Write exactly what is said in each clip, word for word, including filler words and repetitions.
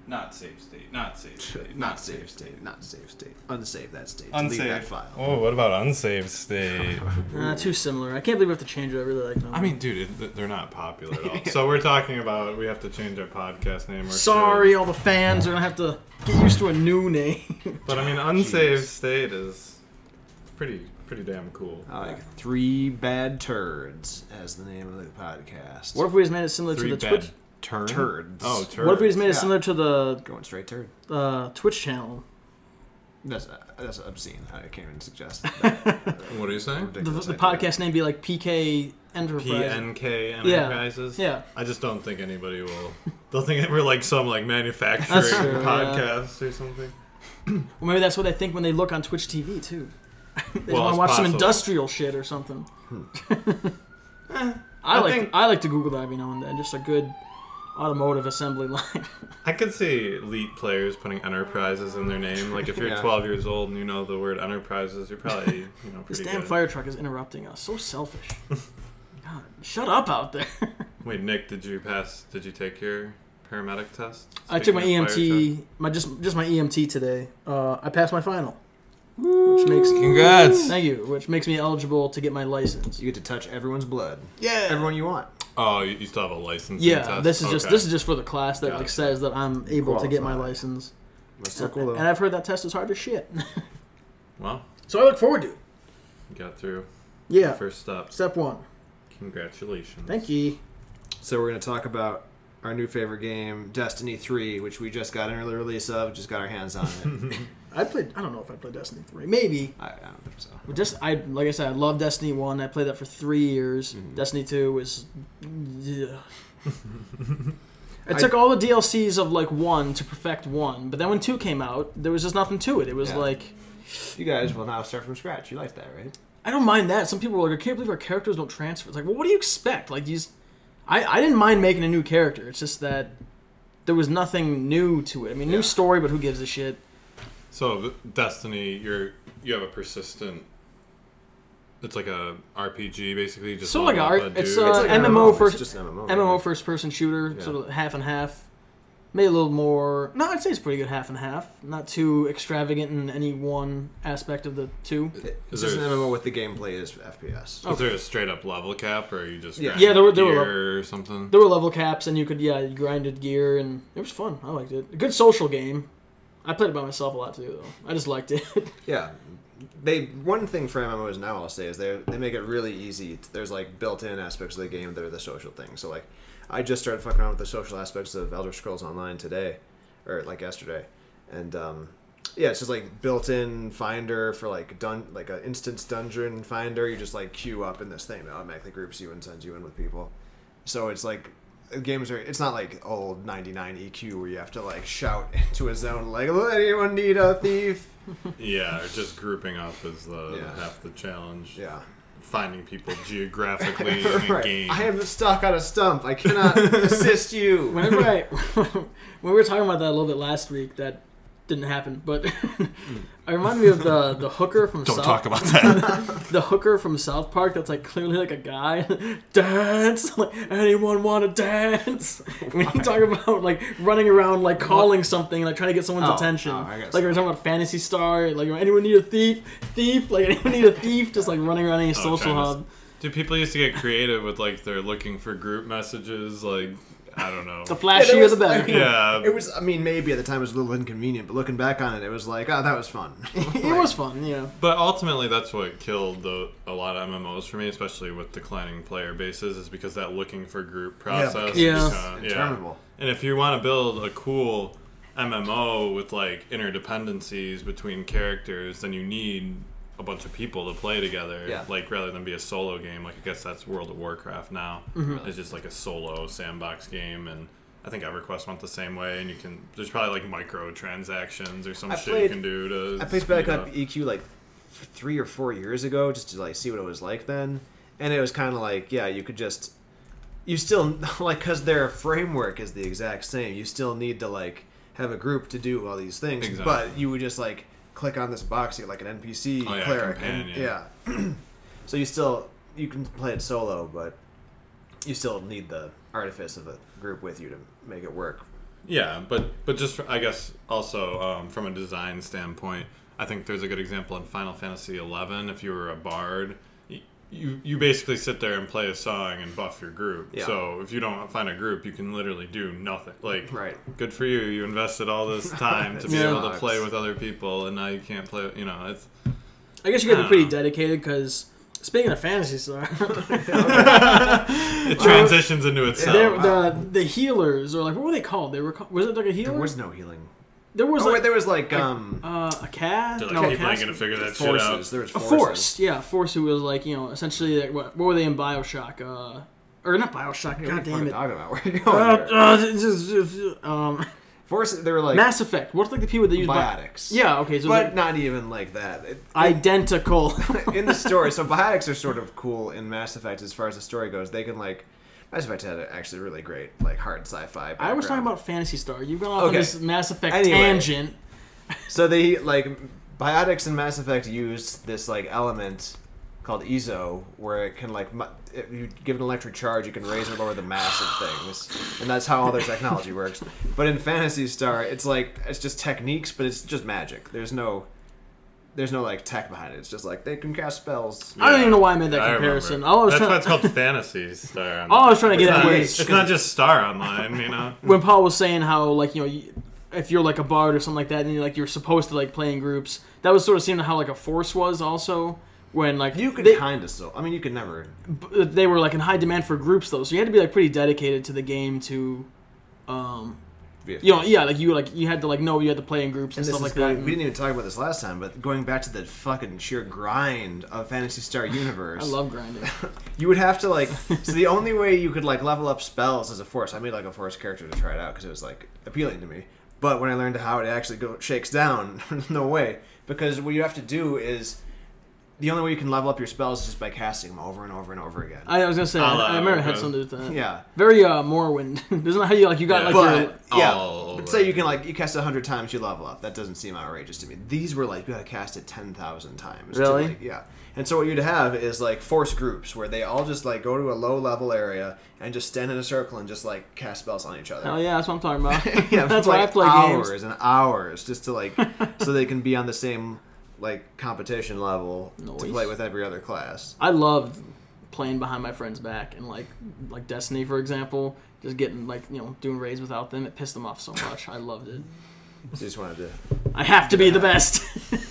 Not safe state. Not safe state. Not safe state. Not safe state. Unsave that state. Unsave. Delete that file. Oh, what about unsaved state? Uh, too similar. I can't believe we have to change it. I really like them. I mean, dude, it, they're not popular at all. So we're talking about we have to change our podcast name. Or Sorry, shit. all the fans are gonna have to get used to a new name. But I mean, unsaved state is pretty pretty damn cool. I like Three Bad Turds as the name of the podcast. What if we just made it similar Three to the bad Twitch? turn? Turds. Oh, turds. What if we just made it Yeah. similar to the Going straight turd. uh, Twitch channel? That's uh, that's obscene. I can't even suggest that. What are you saying? The, Ridiculous the idea. podcast name be like P K Enterprise. P N K Yeah. Enterprises? Yeah. I just don't think anybody will. They'll think we're like some like manufacturing That's true, podcast or something. Well, maybe that's what they think when they look on Twitch T V too. They Well, want it's to watch some possible. industrial shit or something. Eh, I, I like think- I like to Google that every now and then. Just a good automotive assembly line. I could see elite players putting enterprises in their name. Like if you're Yeah. twelve years old and you know the word enterprises, you're probably you know This pretty damn good. fire truck is interrupting us. So selfish. God, shut up out there. Wait, Nick, did you pass? Did you take your paramedic test? I took my Speaking E of M fire T, my just just my E M T today. Uh, I passed my final, which makes Congrats. Thank you, which makes me eligible to get my license. You get to touch everyone's blood. Yeah. Everyone you want. truck? Oh, you you still have a license. Yeah, test? this is just Okay. this is just for the class that like Gotcha. says that I'm able to get my Qualified. license. That's so cool, though. And I've heard that test is hard as shit. Well, So I look forward to it. you got through Yeah. the first step. Step one. Congratulations. Thank you. So we're going to talk about our new favorite game, Destiny three, which we just got an early release of, just got our hands on it. I played. I don't know if I played Destiny three. Maybe. I, I don't think so. But just I like I said, I love Destiny one. I played that for three years. Mhm. Destiny two was. Yeah. It I- took all the D L Cs of like one to perfect one, but then when two came out, there was just nothing to it. It was Yeah. like You guys will now start from scratch. You like that, right? I don't mind that. Some people are like, I can't believe our characters don't transfer. It's like, well, what do you expect? Like these, I I didn't mind making a new character. It's just that there was nothing new to it. I mean, Yeah. new story, but who gives a shit? So Destiny, you're you have a persistent. It's like a R P G basically. Just So like level a up art- a it's, dude. uh, It's like M an M O M M O. first- It's just an M M O. M M O right? first person shooter, Yeah. sort of half and half. Maybe a little more. No, I'd say it's pretty good half and half. Not too extravagant in any one aspect of the two. It- Is It's just an there- M M O with the gameplay is F P S. Is there a straight up level cap, or are you just Yeah. grinding Yeah, there were- there were gear or something? There were level caps, and you could yeah, you grinded gear, and it was fun. I liked it. A good social game. I played it by myself a lot too, though. I just liked it. Yeah. They one thing for M M Os now I'll say is they they make it really easy. There's like built-in aspects of the game that are the social things. So like I just started fucking around with the social aspects of Elder Scrolls Online today, or like yesterday, and um, yeah, it's just like built-in finder for like dun like an instance dungeon finder. You just like queue up in this thing that automatically groups you and sends you in with people. So it's like games are. It's not like old ninety-nine E Q where you have to like shout into a zone like, "Does anyone need a thief?" Yeah, or just grouping up is the Yeah. half the challenge. Yeah. Finding people geographically in a Right. game. I am stuck on a stump. I cannot assist you. Whenever I, when we were talking about that a little bit last week, that didn't happen. But I remind me of the the hooker from Don't South, talk about that. the hooker from South Park. That's like clearly like a guy. Dance. Like, anyone want to dance? When you talk about like running around, like calling something, like trying to get someone's Oh, attention. oh, I guess. Like we were talking about Fantasy Star. Like anyone need a thief? Thief. Like anyone need a thief? Just like running around any Oh, social trying to- hub. Dude, people used to get creative with like they're looking for group messages. Like I don't know. The Yeah, flashier there was- the better. Yeah, It was. I mean, maybe at the time it was a little inconvenient, but looking back on it, it was like, oh, that was fun. It was fun, yeah. but ultimately that's what killed the, a lot of M M Os for me, especially with declining player bases, is because that looking for group process. Yeah. is kinda- Interminable. And if you want to build a cool M M O with like interdependencies between characters, then you need a bunch of people to play together. Yeah. Like rather than be a solo game. Like I guess that's World of Warcraft now. Mm-hmm. It's just like a solo sandbox game, and I think EverQuest went the same way. And you can there's probably like micro transactions or some I shit played- you can do to. I played speed back up. up E Q like f- three or four years ago just to like see what it was like then, and it was kind of like, yeah, you could just, you still like because their framework is the exact same. You still need to like have a group to do all these things, Exactly. but you would just like click on this box, you get like an N P C Oh, yeah, cleric, companion. and, yeah. So you still you can play it solo, but you still need the artifice of a group with you to make it work. Yeah, but but just for, I guess also um, from a design standpoint, I think there's a good example in Final Fantasy eleven. If you were a bard, y- you you basically sit there and play a song and buff your group. Yeah. So if you don't find a group, you can literally do nothing. Like, Right. good for you. You invested all this time to be Yeah. able to play with other people, and now you can't play. You know, it's I guess you gotta I be pretty don't know. dedicated because speaking of Phantasy Star, it transitions into itself. they're- the the healers or like what were they called? They were called, was it like a healer? There was no healing. There was Oh, like wait, there was like um uh, a cat. They're like, no, a people ain't cat. gonna figure that shit forces. out. There was A forces. force, yeah, force who was like you know essentially like, what, what were they in Bioshock? Uh, or not Bioshock? Yeah, God what the fuck damn are you it! talking about? Where are you going Uh, there? uh, this is- um, Force. They were like Mass Effect. What's like the people that use bi- biotics. Yeah, okay, so but it's not even like that. It, like identical. in the story, so biotics are sort of cool in Mass Effect as far as the story goes. They can like Mass Effect had actually really great like hard sci-fi. I was talking background. about Phantasy Star. You've gone off on Okay. this Mass Effect Anyway. tangent. So they like biotics in Mass Effect use this like element called E Z O, where it can like mu- if you give an electric charge, you can raise or lower the mass of things, and that's how all their technology works. But in Phantasy Star, it's like it's just techniques, but it's just magic. There's no, there's no like tech behind it. It's just like they can cast spells. I don't even know why I made that I comparison. remember. All I was That's trying why it's called Fantasy Star. All I was trying to It's get at not- was it's not just Star Online, you know. when Paul was saying how like you know you, if you're like a bard or something like that, and you're like you're supposed to like play in groups. That was sort of seeming how like a force was also when like You could they, kind of still. I mean, you could never. b- they were like in high demand for groups though, so you had to be like pretty dedicated to the game to, um, Be a you know, yeah, like you like you had to like know you had to play in groups and, And this stuff is like going, that. we didn't even talk about this last time, but going back to the fucking sheer grind of Phantasy Star Universe. I love grinding. You would have to like. So the only way you could like level up spells as a force, I made like a force character to try it out because it was like appealing to me. But when I learned how it actually go shakes down, no way. Because what you have to do is the only way you can level up your spells is just by casting them over and over and over again. I was gonna say, I'll, I, I uh, remember it had okay. something to do with that. Yeah. Very uh, Morrowind. Isn't that how you like you got Yeah. like your But yeah, Oh, but say you can like you cast it a hundred times, you level up. That doesn't seem outrageous to me. These were like you gotta cast it ten thousand times. to, Really? like, yeah. And so what you'd have is like force groups where they all just like go to a low level area and just stand in a circle and just like cast spells on each other. Hell yeah, that's what I'm talking about. Yeah, that's for, why like, I play hours games. and hours just to like so they can be on the same like competition level to Nice. play with every other class. I loved playing behind my friend's back and like like Destiny for example, just getting like you know doing raids without them. It pissed them off so much. I loved it. So you just wanted to. I have to be the best.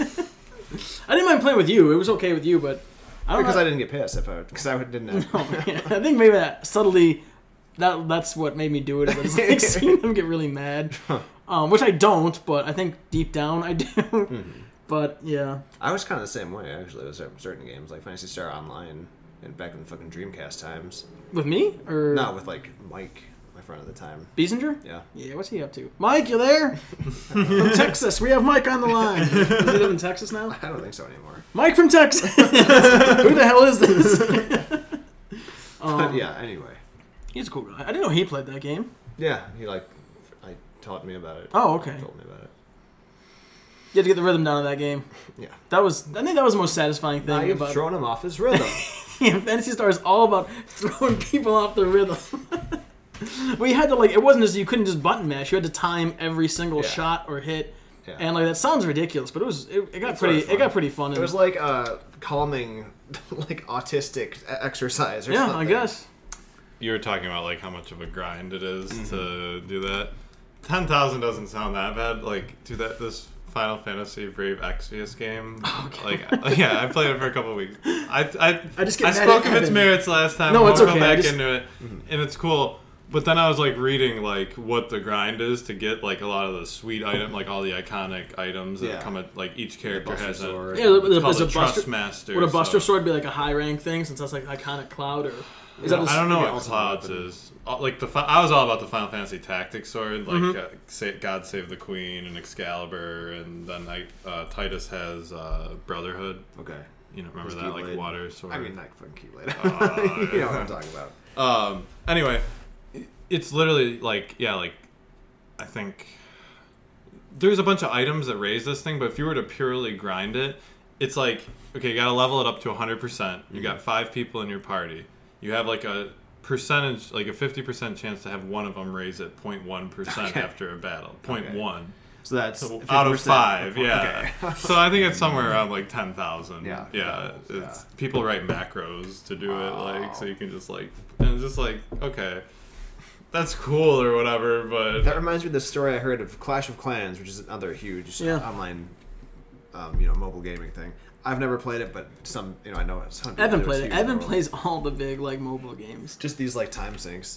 I didn't mind playing with you. It was okay with you, but I don't Because know. I didn't get pissed if I because I didn't have. Oh, man. I think maybe that subtly that that's what made me do it. Is I just like seeing them get really mad, um, which I don't, but I think deep down I do. Mm-hmm. But yeah, I was kind of the same way actually with certain games like Phantasy Star Online and back in the fucking Dreamcast times. with me or Not with like Mike, my friend at the time. Biesinger? Yeah. Yeah, what's he up to? Mike, you there? From Texas. We have Mike on the line. Does he live in Texas now? I don't think so anymore. Mike from Texas. Who the hell is this? But um, yeah, anyway. He's a cool guy. I didn't know he played that game. Yeah, he like I taught me about it. Oh, okay. Told me about it. You had to get the rhythm down of that game. Yeah. That was, I think that was the most satisfying Now thing you've about thrown him off his rhythm. yeah, Fantasy Star is all about throwing people off the rhythm. Well, you had to like, it wasn't just you couldn't just button mash. You had to time every single Yeah. shot or hit, Yeah. and like that sounds ridiculous, but it was it, it got It's pretty sort of it got fun. pretty fun. It and- was like a calming, like autistic e- exercise or yeah, something. I guess. You were talking about like how much of a grind it is Mm-hmm. to do that. Ten thousand doesn't sound that bad. Like, do that this Final Fantasy Brave Exvius game. Okay. Like, yeah, I played it for a couple of weeks. I I I just get I mad spoke at of its Evan. merits last time. No, We'll it's come okay, I back just- into it, and it's cool. But then I was like reading like what the grind is to get like a lot of the sweet item, like all the iconic items that Yeah. come at like each character Buster has a. Sword. Yeah, It's is a, called is a a Trust Buster, Master. would a Buster so- Sword be like a high rank thing since that's like iconic Cloud or? Is that I don't know maybe what Ultimate Clouds Weapon. is. Uh, Like the, fi- I was all about the Final Fantasy Tactics sword, like Mhm. uh, Sa- God Save the Queen and Excalibur, and then I, uh, Titus has uh, Brotherhood. Okay. You know, remember His that like Keyblade. water sword. I mean, not fucking Keyblade. Uh, you know what I'm talking about. Um. Anyway, it's literally like yeah, like I think there's a bunch of items that raise this thing, but if you were to purely grind it, it's like okay, you got to level it up to one hundred percent. You got five people in your party. You have like a percentage, like a fifty percent chance to have one of them raise at zero point one percent Okay. after a battle. zero point one. Okay. So that's So fifty out of percent. five, yeah. Okay. So I think it's somewhere around like ten thousand. Yeah. yeah. Yeah. It's, people write macros to do it, like so Wow. you can just like and it's just like okay, that's cool or whatever. But That reminds me of the story I heard of Clash of Clans, which is another huge Yeah. online, um, you know, mobile gaming thing. I've never played it, but some, you know, I know some people Evan do. It's played it. huge Evan mobile. plays all the big like mobile games. Just these like time sinks.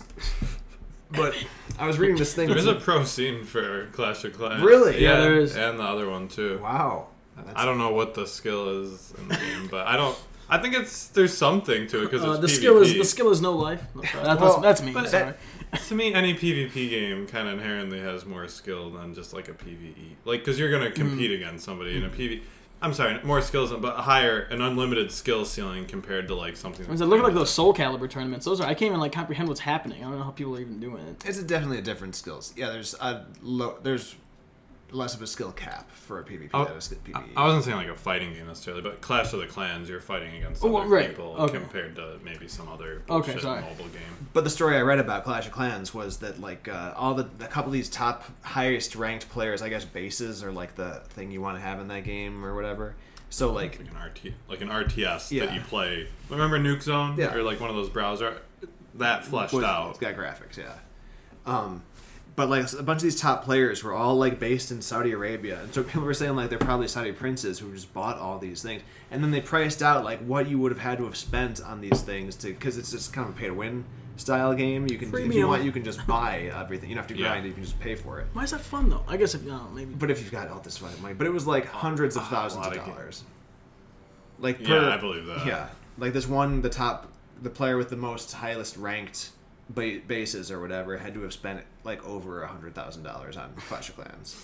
But I was reading this thing. there's a pro scene for Clash of Clans. Really? Yeah, there is. and the other one too. Wow. I don't know what the skill is in the game, but I don't. I think it's there's something to it because Uh, it's the PvP. skill is the skill is no life. No, sorry. That- Well, that's, that's me. but Sorry. To me, any PvP game kind of inherently has more skill than just like a PvE. Like, because you're going to compete Mm. against somebody in a PvE. I'm sorry, more skills, but higher, an unlimited skill ceiling compared to like something. I was like, look at like those Soul Calibur tournaments. Those are I can't even like comprehend what's happening. I don't know how people are even doing it. It's a definitely a different skills. Yeah, there's a low, there's less of a skill cap for a PvP Oh, than a sk- I, PvE. I wasn't saying like a fighting game necessarily, but Clash of the Clans, you're fighting against Oh, other right. people Okay. compared to maybe some other Okay, bullshit sorry. mobile game. But the story I read about Clash of Clans was that like uh, all the a couple of these top highest ranked players, I guess bases are like the thing you want to have in that game or whatever. So like Like an R T, like an R T S Yeah. that you play. Remember Nuke Zone? Yeah. Or like one of those browser that fleshed was- out. It's got graphics, yeah. Um, but like a bunch of these top players were all like based in Saudi Arabia, and so people were saying like they're probably Saudi princes who just bought all these things, and then they priced out like what you would have had to have spent on these things to because it's just kind of a pay to win style game. You can if you Freemium. want you can just buy everything. You don't have to Yeah. grind; you can just pay for it. Why is that fun though? I guess if no, maybe. But if you've got all this fucking money, but it was like hundreds of a thousands lot of of ga- dollars. Like Yeah, per, I believe that. Yeah, like this one, the top, the player with the most highest ranked ba- bases or whatever had to have spent like over a hundred thousand dollars on Clash of Clans.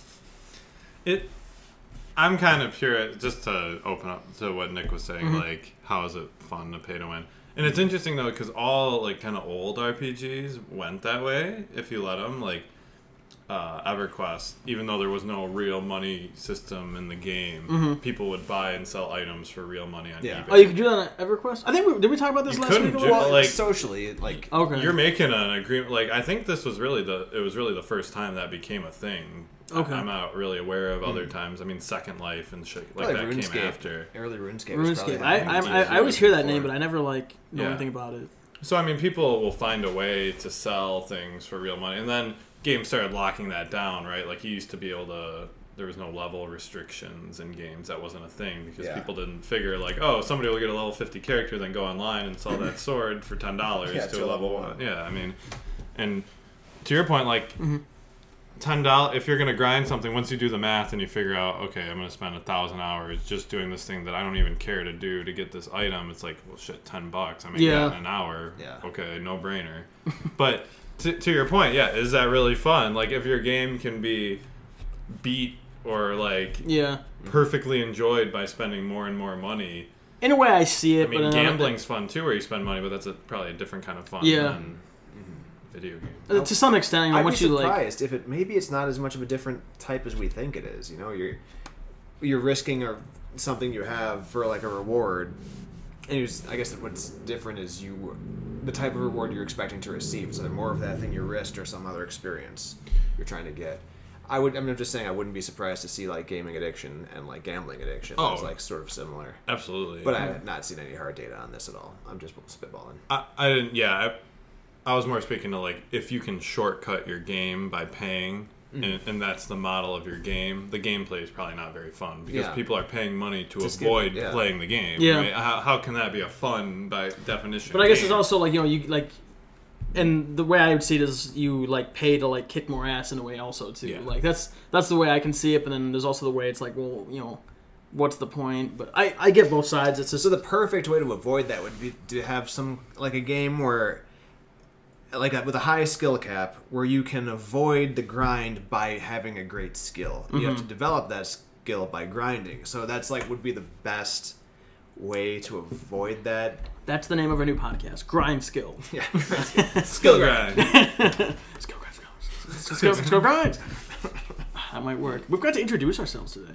It. I'm kind of pure. Just to open up to what Nick was saying, Mm-hmm. like how is it fun to pay to win? And it's interesting though because all like kind of old R P Gs went that way if you let them. Like uh, EverQuest, even though there was no real money system in the game, Mm-hmm. people would buy and sell items for real money on Yeah. eBay. Oh, you can do that on EverQuest. I think we, did we talk about this You last couldn't week? a do- little? Well, like- socially, like Okay. You're making an agreement. Like I think this was really the it was really the first time that became a thing. Okay. I'm not really aware of other times. I mean, Second Life and shit like probably that RuneScape. came after. Early RuneScape. was probably RuneScape. I, I, happening. I, I always hear that name, Before. but I never like know Yeah. anything about it. So I mean, people will find a way to sell things for real money, and then games started locking that down, right? Like you used to be able to. There was no level restrictions in games. That wasn't a thing because Yeah. people didn't figure like, oh, somebody will get a level fifty character, then go online and sell that sword for ten dollars Yeah, to to a a level level one. one. Yeah, I mean, and to your point, like. Mm-hmm. Ten dollars. If you're gonna grind something, once you do the math and you figure out, okay, I'm gonna spend a thousand hours just doing this thing that I don't even care to do to get this item. It's like, well, shit, ten bucks. I make Yeah. that in an hour. Yeah. Okay, no brainer. But to, to your point, yeah, is that really fun? Like, if your game can be beat or like Yeah. perfectly enjoyed by spending more and more money. In a way, I see it. I mean, but then gambling's fun too, where you spend money, but that's a, probably a different kind of fun Yeah. than video games. Uh, to some extent, you know, I'd be once you like. surprised if it maybe it's not as much of a different type as we think it is. You know, you're you're risking a, something you have for like a reward, and you just, I guess what's different is you the type of reward you're expecting to receive. So more of that thing you risked or some other experience you're trying to get. I would. I mean, I'm just saying I wouldn't be surprised to see like gaming addiction and like gambling addiction Oh. as like sort of similar. Absolutely. But I have not seen any hard data on this at all. I'm just spitballing. I, I didn't. Yeah, I, I was more speaking to like if you can shortcut your game by paying, Mm. and, and that's the model of your game. The gameplay is probably not very fun because Yeah. people are paying money to, To skip- avoid yeah. playing the game. Yeah. Right? How, how can that be a fun by definition? But I guess game? it's also like you know you like, and the way I would see it is you like pay to like kick more ass in a way also too. Yeah. Like that's that's the way I can see it. But then there's also the way it's like, well, you know, what's the point? But I I get both sides. It's just So the perfect way to avoid that would be to have some like a game where, like a, with a high skill cap, where you can avoid the grind by having a great skill. You have to develop that skill by grinding. So that's like would be the best way to avoid that. that's the name of our new podcast, Grind Skill. Yeah, skill grind. Skill grind, skill, skill, skill grind. That might work. We've got to introduce ourselves today.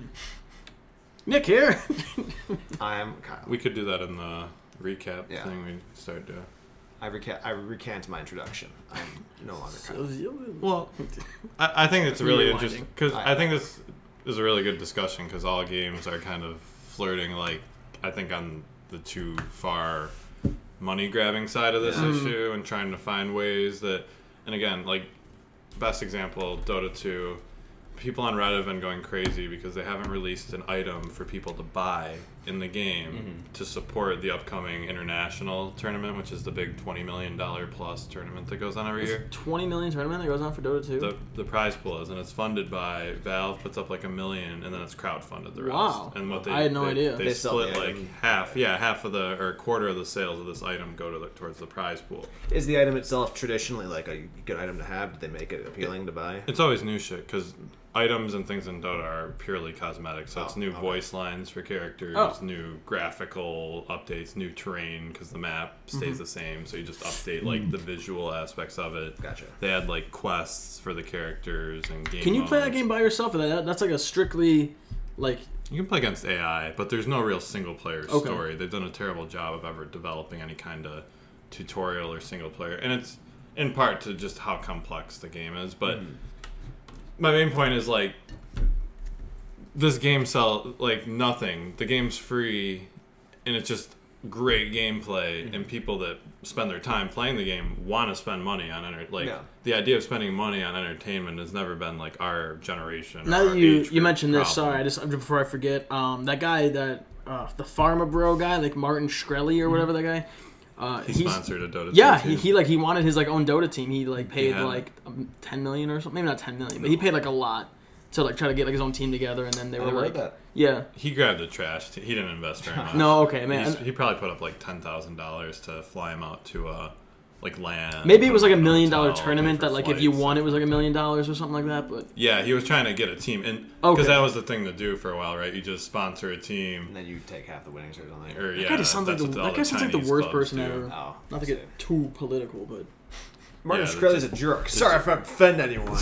Nick here. I'm Kyle. We could do that in the recap Yeah. thing we started doing. I recant. I recant my introduction. I'm no longer. So, Well, I, I think it's really Rewinding. interesting because I- I think this is a really good discussion because all games are kind of flirting, like, I think on the too far money grabbing side of this Yeah. issue and trying to find ways that, and again, like, best example, Dota two, people on Reddit have been going crazy because they haven't released an item for people to buy in the game Mm-hmm. to support the upcoming international tournament, which is the big twenty million dollars plus tournament that goes on every year. twenty million tournament that goes on for Dota two. The, the prize pool is, and it's funded by Valve, puts up like a million, and then it's crowdfunded the rest. Wow. And what they, I had no they, idea. They, They sell split the like item. half, yeah, half of the, or a quarter of the sales of this item go to the, towards the prize pool. Is the item itself traditionally like a good item to have? Did they make it appealing to buy? It's always new shit, because items and things in Dota are purely cosmetic. So Oh, it's new okay. voice lines for characters, Oh. new graphical updates, new terrain, because the map stays Mm-hmm. the same. So you just update like the visual aspects of it. Gotcha. They add like quests for the characters and game Can you play that modes. game by yourself? Or that that's like a strictly like You can play against A I, but there's no real single player Okay. story. They've done a terrible job of ever developing any kind of tutorial or single player, and it's in part to just how complex the game is. But Mm-hmm. my main point is like this game sell like nothing. The game's free, and it's just great gameplay, Mm-hmm. and people that spend their time playing the game want to spend money on it. Like Yeah. the idea of spending money on entertainment has never been like our generation. now or that our you age you group mentioned this. problem. Sorry, I just before I forget. Um, that guy that uh, the Pharma Bro guy, like Martin Shkreli or whatever that guy. Uh, He he's sponsored a Dota yeah. two He, team. he like he wanted his like own Dota team. He like paid had it. like um, ten million or something. Maybe not ten million, but he paid like a lot to like try to get like his own team together. And then they I were never like, read that. yeah. He grabbed the trash. He didn't invest very much. No, okay, man. He's- he probably put up like ten thousand dollars to fly him out to uh, like land. Maybe it was like a put him in million dollar hotel, tournament pay that for like if you flights. won it was like a million dollars or something like that. But Yeah, he was trying to get a team, and because Okay. that was the thing to do for a while, right? You just sponsor a team, And then you take half the winnings or something. or that yeah, guy just sounds like that's the, what all that guy sounds like the Chinese worst clubs person do. ever. Oh, Not to get too political, but Martin Yeah, Shkreli's that's a jerk. Sorry if I offend anyone.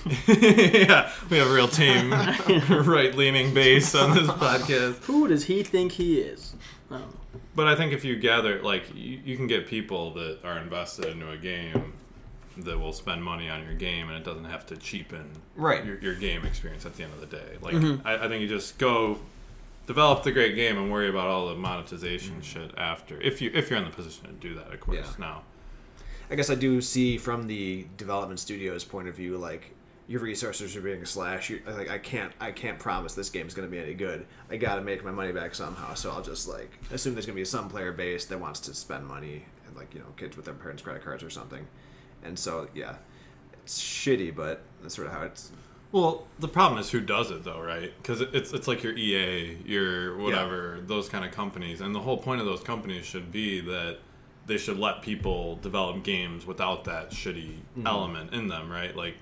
Yeah, we have a real team, right-leaning base on this podcast. who does he think he is? I don't know. But I think if you gather, like, you, you can get people that are invested into a game that will spend money on your game, and it doesn't have to cheapen Right. your, your game experience at the end of the day. Like, Mm-hmm. I, I think you just go develop the great game and worry about all the monetization shit after. If you if you're in the position to do that, of course. Yeah. Now, I guess I do see from the development studio's point of view, like your resources are being slashed. You, like I can't, I can't promise this game's going to be any good. I got to make my money back somehow. So I'll just like assume there's going to be some player base that wants to spend money, and like you know, kids with their parents' credit cards or something. And so yeah, it's shitty, but that's sort of how it's. well, the problem is who does it though, right? Because it's it's like your E A, your whatever, those kind of companies, and the whole point of those companies should be that they should let people develop games without that shitty Mm-hmm. element in them, right? Like,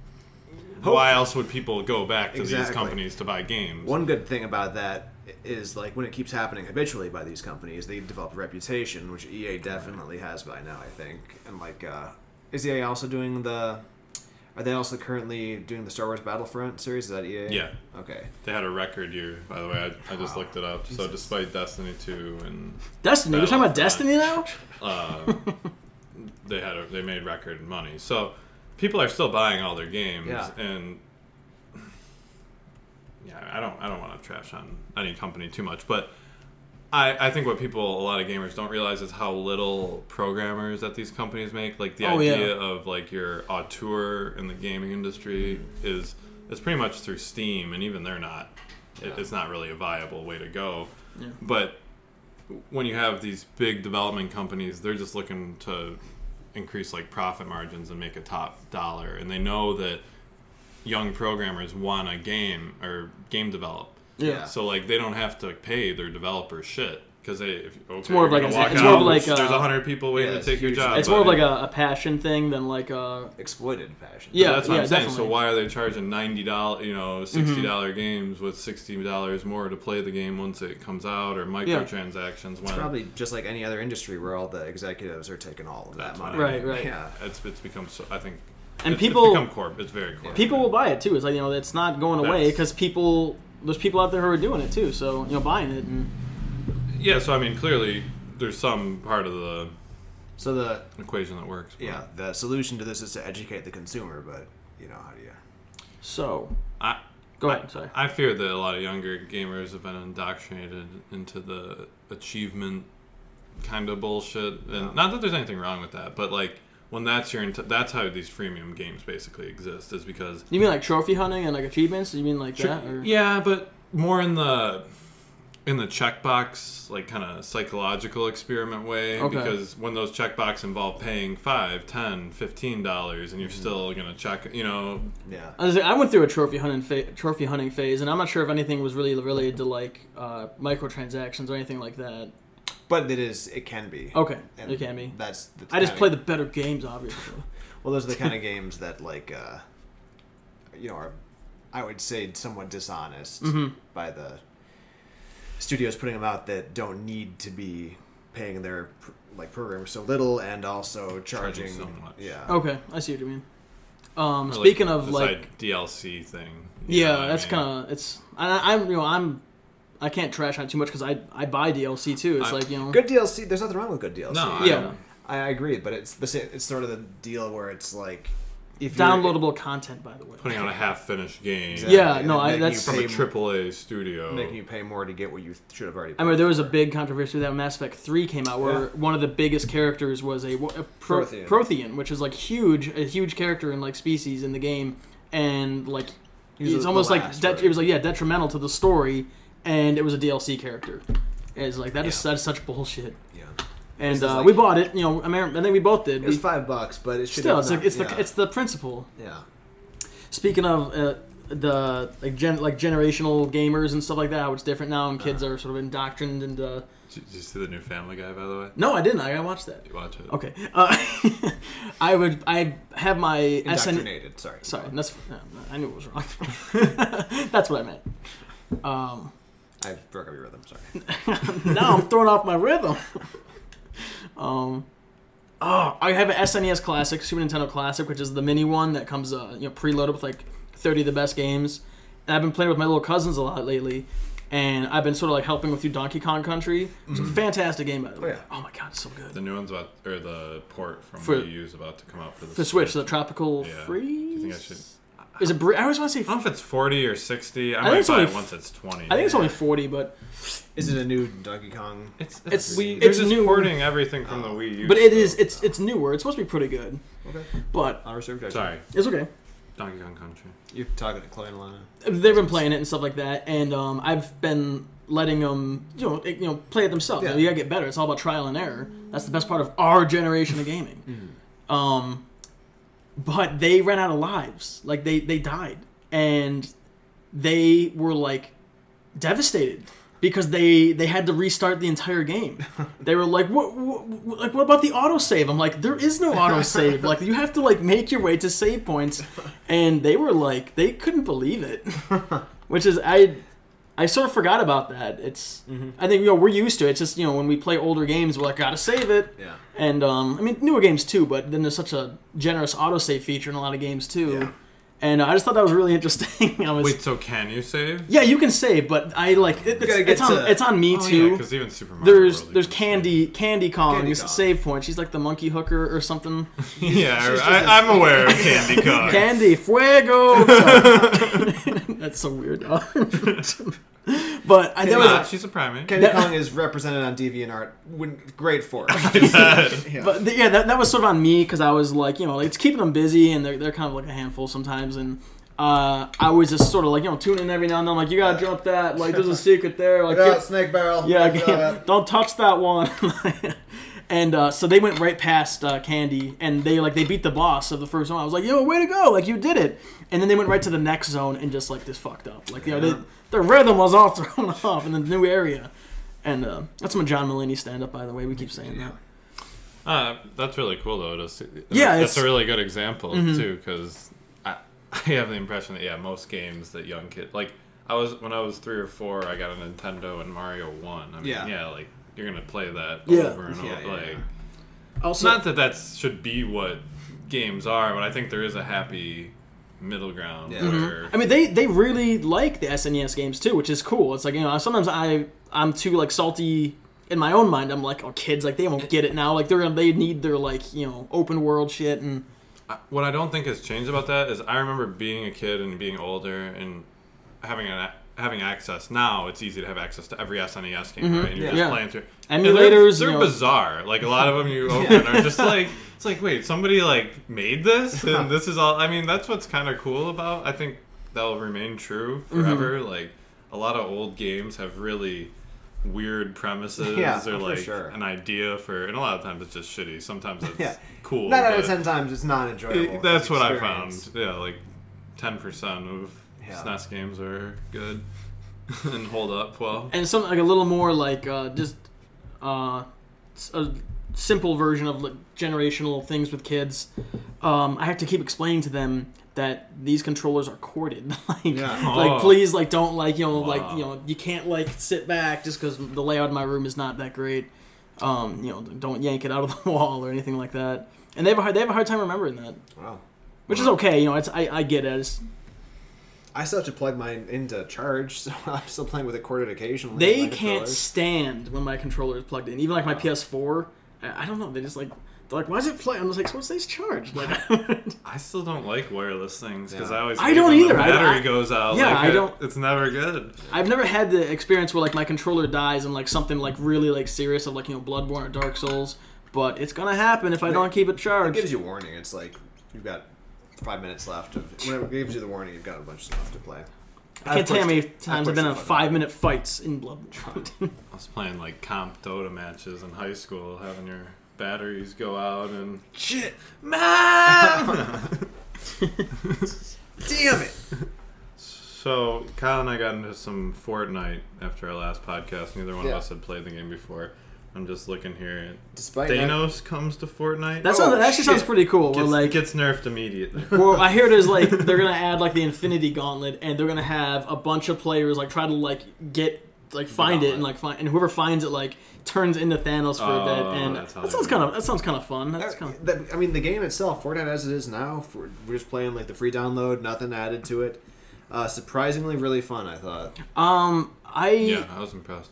why else would people go back to these Exactly. companies to buy games? One good thing about that is like when it keeps happening habitually by these companies, they develop a reputation, which E A definitely has by now, I think. And like, uh, is E A also doing the? Are they also currently doing the Star Wars Battlefront series? Is that E A? Yeah. Okay. They had a record year, by the way. I, I just looked it up. So despite Destiny two and Destiny. We're talking about Battlefront. Destiny now. uh, they had a, they made record money. So people are still buying all their games, Yeah. and yeah, I don't I don't want to trash on any company too much, but I I think what people a lot of gamers don't realize is how little programmers that these companies make. Like the Oh, idea yeah. of like your auteur in the gaming industry is is pretty much through Steam, and even they're not. It, Yeah. it's not really a viable way to go. Yeah. But when you have these big development companies, they're just looking to increase like profit margins and make a top dollar, and they know that young programmers want a game or game develop. Yeah. So like they don't have to pay their developers shit because they. If, okay, It's more of you're like gonna a- walk it's more of out, like there's a- a hundred people waiting Yeah, to it's take your huge. job. It's but- more of like a, a passion thing than like a. Exploited passion. Yeah. that's what I'm saying. definitely. So why are they charging ninety dollars, you know, sixty dollar games with sixty dollars more to play the game once it comes out, or microtransactions? It's when probably just like any other industry where all the executives are taking all of that That's money. what I mean. Right, right. Yeah. it's it's become so. I think. And it's, people- it's become corp. It's very corporate. People will buy it too. It's like you know, it's not going away That's- because people. There's people out there who are doing it too. So you know, buying it and Yeah, so I mean, clearly, there's some part of the So the equation that works. yeah, the solution to this is to educate the consumer, but you know, how do you? So, I, go I, ahead. Sorry. I fear that a lot of younger gamers have been indoctrinated into the achievement kind of bullshit, and Yeah. not that there's anything wrong with that, but like when that's your int- that's how these freemium games basically exist, is because You mean like trophy hunting and like achievements? You mean like that? Or? yeah, but more in the in the checkbox, like kind of psychological experiment way, Okay. because when those checkbox involve paying five, ten, fifteen dollars, and you're Mm-hmm. still gonna check, you know, Yeah. I, was, I went through a trophy hunting fa- trophy hunting phase, and I'm not sure if anything was really related to like uh, microtransactions or anything like that. But it is. It can be. Okay, And it can be. That's. The I just kinda- play the better games, obviously. Well, those are the kind of games that, like, uh, you know, are, I would say, somewhat dishonest Mhm. by the studios putting them out that don't need to be paying their pr- like programmers so little and also charging. Charging so much. Yeah. Okay, I see what you mean. Um, or, like, speaking of this, like, D L C thing. you yeah, know what I that's mean? kind of it's. I, I'm you know I'm I can't trash on it too much because I I buy D L C too. It's I- like you know Good D L C. There's nothing wrong with good D L C. No, I yeah don't- I, I agree, but it's the same. It's sort of the deal where it's like if you're- downloadable content by the way. putting out a half-finished game. Exactly. Yeah, and no, I- making that's- you from a pay- triple A studio. making you pay more to get what you should have already. Paid I remember there was a for. big controversy that when Mass Effect three came out, where Yeah. one of the biggest characters was a, a pro, Prothean. Prothean, which is like huge, a huge character in like species in the game, and like He was it's the almost like last, det- right? it was like yeah detrimental to the story, and it was a D L C character. It's like that is Yeah. that's such bullshit. Yeah. And This is uh, like- we bought it, you know. I mean, I think we both did. It was We, five bucks, but it should still, have it's not, like it's yeah. the it's the principle. yeah. Speaking of uh, the like gen like generational gamers and stuff like that, how it's different now, and kids Uh-huh. are sort of indoctrinated into. Did you see the new Family Guy, by the way? No, I didn't. I gotta watch that. You watch it. Okay. Uh, I would. I have my S N. Indoctrinated. Sorry. Sorry, that's. no, I knew it was wrong. That's what I meant. Um, I broke up your rhythm. Sorry. now I'm throwing off my rhythm. um, oh, I have an S N E S Classic, Super Nintendo Classic, which is the mini one that comes, uh, you know, preloaded with like thirty of the best games. And I've been playing with my little cousins a lot lately, and I've been sort of like helping with through Donkey Kong Country. It's a fantastic game, by the way. Oh, yeah. Oh my god, it's so good. The new one's about, or the port from For- Wii U is about to come out for the The Switch, the Tropical Yeah. Freeze. Do you think I should? Is it? Bre- I always want to say. I don't know if it's forty or sixty. I, think might it's buy only it f- once it's twenty. I think it's only forty, but Is it a new Donkey Kong? It's It's- it's, we, it's they're just new. porting everything from the Wii U. but it is stuff. it's it's newer. It's supposed to be pretty good, Okay. but I'll reserve judgment. Sorry, it's okay. Donkey Kong Country. You're talking to Chloe and Lana. They've been playing it and stuff like that, and um, I've been letting them, you know, you know, play it themselves. Yeah. You, know, you gotta get better. It's all about trial and error. That's the best part of our generation of gaming. Mm-hmm. Um, but they ran out of lives. Like they they died, and they were like devastated because they they had to restart the entire game. They were like, what, what, what like what about the autosave? I'm like, there is no autosave. Like you have to like make your way to save points, and they were like, they couldn't believe it, which is I. I sort of forgot about that. It's, Mm-hmm. I think, you know, we're used to it. It's just, you know, when we play older games, we're like, gotta save it. Yeah. And, um, I mean, newer games too, but then there's such a generous autosave feature in a lot of games too. Yeah. And uh, I just thought that was really interesting. I was, Wait, so can you save? yeah, you can save, but I like, it, it's, gotta get it's, on, to- it's on me Oh, too. yeah, because even Super Mario there's World, you there's can Candy Candy Kong's Candy Kong. save point. She's like the monkey hooker or something. save. Yeah, I, I'm aware of Candy Kong. Candy Fuego. That's so weird. But I She's know not, she's a primate. Candy That- Kong is represented on DeviantArt with great force. Yeah. But th- yeah, that, that was sort of on me because I was like, you know, it's keeping them busy and they're, they're kind of like a handful sometimes. And uh, I was just sort of like, you know, tune in every now and then. I'm like, you gotta jump that. Like, there's a secret there. Like, Look out, get- Snake Barrel. yeah, Look yeah, out. don't touch that one. And uh, so they went right past uh, Candy, and they like they beat the boss of the first one. I was like, "Yo, way to go! Like you did it!" And then they went right to the next zone and just like this fucked up. Like you know, Yeah. they, their rhythm was all thrown off in the new area. And uh, that's some John Mulaney stand up, by the way. We keep saying Yeah. that. Uh, that's really cool though. To see. Yeah, that's it's- a really good example Mhm. too, because I, I have the impression that yeah, most games that young kids like. I was when I was three or four, I got a Nintendo and Mario One. I mean, Yeah. yeah, like you're gonna play that Yeah. over and over. Yeah, yeah, like, yeah. Also, not that that should be what games are, but I think there is a happy middle ground Yeah. where I mean, they, they really like the S N E S games too, which is cool. It's like, you know, sometimes I I'm too like salty in my own mind, I'm like, oh, kids, like they won't get it now. Like they're gonna, they need their like you know open world shit and. I- What I don't think has changed about that is I remember being a kid and being older and having an having access. Now it's easy to have access to every S N E S game, Mhm. right? And you're Yeah. just Yeah. playing through. Emulators, And they're, you they're know. bizarre. Like a lot of them you open are just like it's like wait, somebody like made this and this is all. I mean, that's what's kind of cool about. I think that'll remain true forever. Mm-hmm. Like a lot of old games have really weird premises Yeah, or for like sure. an idea for, and a lot of times it's just shitty. Sometimes it's Yeah. cool. Nine out of but- ten times it's not enjoyable. it- that's as what I experience. found. Yeah, like ten percent of Yeah. S N E S games are good and hold up well. And something like a little more like uh, just uh, s- a simple version of like, generational things with kids. Um, I have to keep explaining to them that these controllers are corded. like, Yeah. like Oh. please, like don't like you know Wow. like you know you can't like sit back just because the layout of my room is not that great. Um, you know, don't yank it out of the wall or anything like that. And they have a hard, they have a hard time remembering that, Wow. which is okay. You know, it's I, I get it. It's, I still have to plug mine into charge, so I'm still playing with it corded occasionally. They with my can't controllers. stand when my controller is plugged in. Even like my P S four, I I don't know. They just like they're like, why is it play? I'm just like, so it stays charged. Like, I still don't like wireless things because Yeah. I always I hate don't when either. The I- battery I- goes out. yeah, like, I it- don't- It's never good. I've never had the experience where like my controller dies and like something like really like serious of like you know Bloodborne or Dark Souls. But it's gonna happen if I don't keep it It charged. gives you a warning. It's like you've got five minutes left. Of, whenever it gives you the warning, you've got a bunch of stuff to play. I can't tell you how many pushed- times I've pushed been in it, but- five minute fights in Bloodborne. I was playing like comp Dota matches in high school, having your batteries go out and Shit! man. Damn it! So Kyle and I got into some Fortnite after our last podcast. Neither one Yeah. of us had played the game before. I'm just looking here. Despite Thanos comes to Fortnite. That Oh, sounds that actually sounds shit. pretty cool. Where gets, like gets nerfed immediately. well, I hear there's like they're gonna add like the Infinity Gauntlet, and they're gonna have a bunch of players like try to like get like find it and like find and whoever finds it like turns into Thanos for a Oh, bit, and that's how that they sounds do kind it. of that sounds kind of fun. That's kind of The- I mean, the game itself, Fortnite as it is now, for, we're just playing like the free download, nothing added to it. Uh, surprisingly, really fun. I thought. um I Yeah, I was impressed.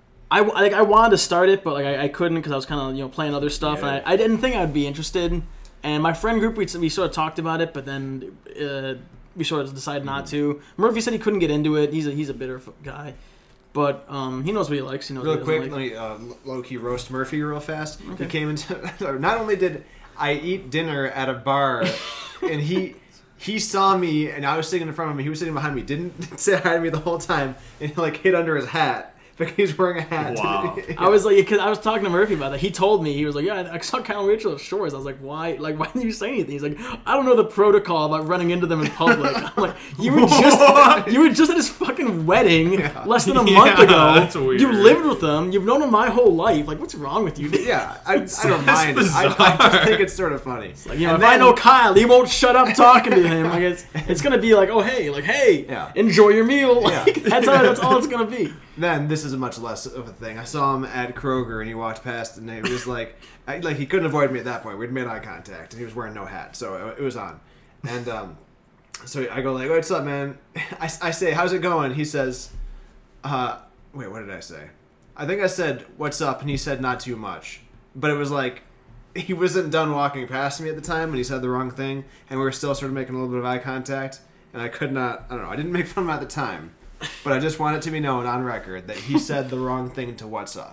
I like I wanted to start it, but like I, I couldn't because I was kind of you know playing other stuff, Yeah. and I, I didn't think I'd be interested. And my friend group we, we sort of talked about it, but then uh, we sort of decided not to. Murphy said he couldn't get into it. He's a he's a bitter f- guy, but um, he knows what he likes. He knows Real what he quick, doesn't like. let me uh, low key roast Murphy real fast. Okay. He came into. Not only did I eat dinner at a bar, and he he saw me, and I was sitting in front of him. He was sitting behind me. Didn't say hi to me the whole time, and he like hid under his hat. Because he's wearing a hat. Wow. I was like, because I was talking to Murphy about that. He told me he was like, "Yeah, I saw Kyle Rachel at Shores." I was like, "Why? Like, why didn't you say anything?" He's like, "I don't know the protocol about running into them in public." I'm like, "You were just you were just at his fucking wedding Yeah. less than a Yeah, month ago. that's weird. You lived with them. You've known them my whole life. Like, what's wrong with you?" Yeah, I, I don't mind it. I, I just think it's sort of funny. Like, you know, And if I then- know Kyle, he won't shut up talking to him. Like, it's it's gonna be like, "Oh, hey, like, hey, Yeah. enjoy your meal." Yeah. Like, that's all. That's all it's gonna be. Then this is a much less of a thing. I saw him at Kroger and he walked past and he was like, I, like he couldn't avoid me at that point. We'd made eye contact and he was wearing no hat, so it, it was on. And um, so I go like, "What's up, man?" I, I say, "How's it going?" He says, uh, "Wait, what did I say?" I think I said, "What's up?" and he said, "Not too much." But it was like he wasn't done walking past me at the time, and he said the wrong thing, and we were still sort of making a little bit of eye contact, and I could not. I don't know. I didn't make fun of him at the time. But I just want it to be known on record that he said the wrong thing to "What's up."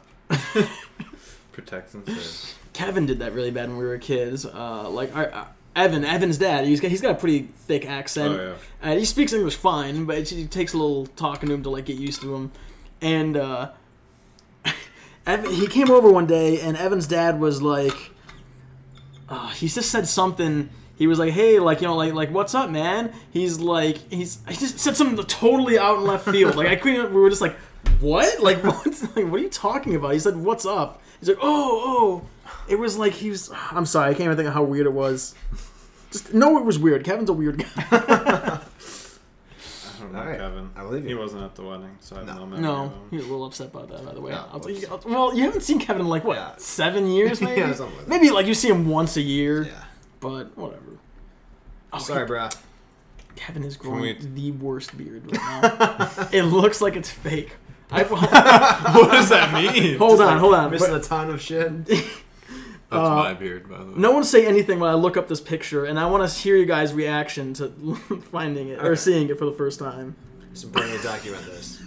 Protect and serve. Kevin did that really bad when we were kids. Uh, like our, uh, Evan, Evan's dad, he's got he's got a pretty thick accent. Oh, yeah. And he speaks English fine, but it, it takes a little talking to him to like get used to him. And uh, Evan, he came over one day, and Evan's dad was like, uh, he just said something. He was like, "Hey, like you know, like like what's up, man?" He's like, he's he just said something totally out in left field. Like I couldn't. We were just like, "What? Like what's like what are you talking about?" He said, "What's up?" He's like, "Oh, oh." It was like he was. I'm sorry, I can't even think of how weird it was. Just no, it was weird. Kevin's a weird guy. I don't know, All right. Kevin. I believe you. He wasn't at the wedding, so I have No. no, memory No, of him. he was a little upset about that, by the way. Yeah, I was like, whoops. well, you haven't seen Kevin in like what Yeah. seven years, maybe? Yeah, something like that. Maybe like you see him once a year, Yeah. but whatever. Oh, Sorry, he- brah. Kevin is Can growing we- the worst beard right now. It looks like it's fake. I, What does that mean? hold Just, on, like, hold on. Missing But a ton of shit. That's uh, my beard, by the way. no one say anything while I look up this picture, and I want to hear you guys' reaction to finding it or Okay. seeing it for the first time. So bring to document this.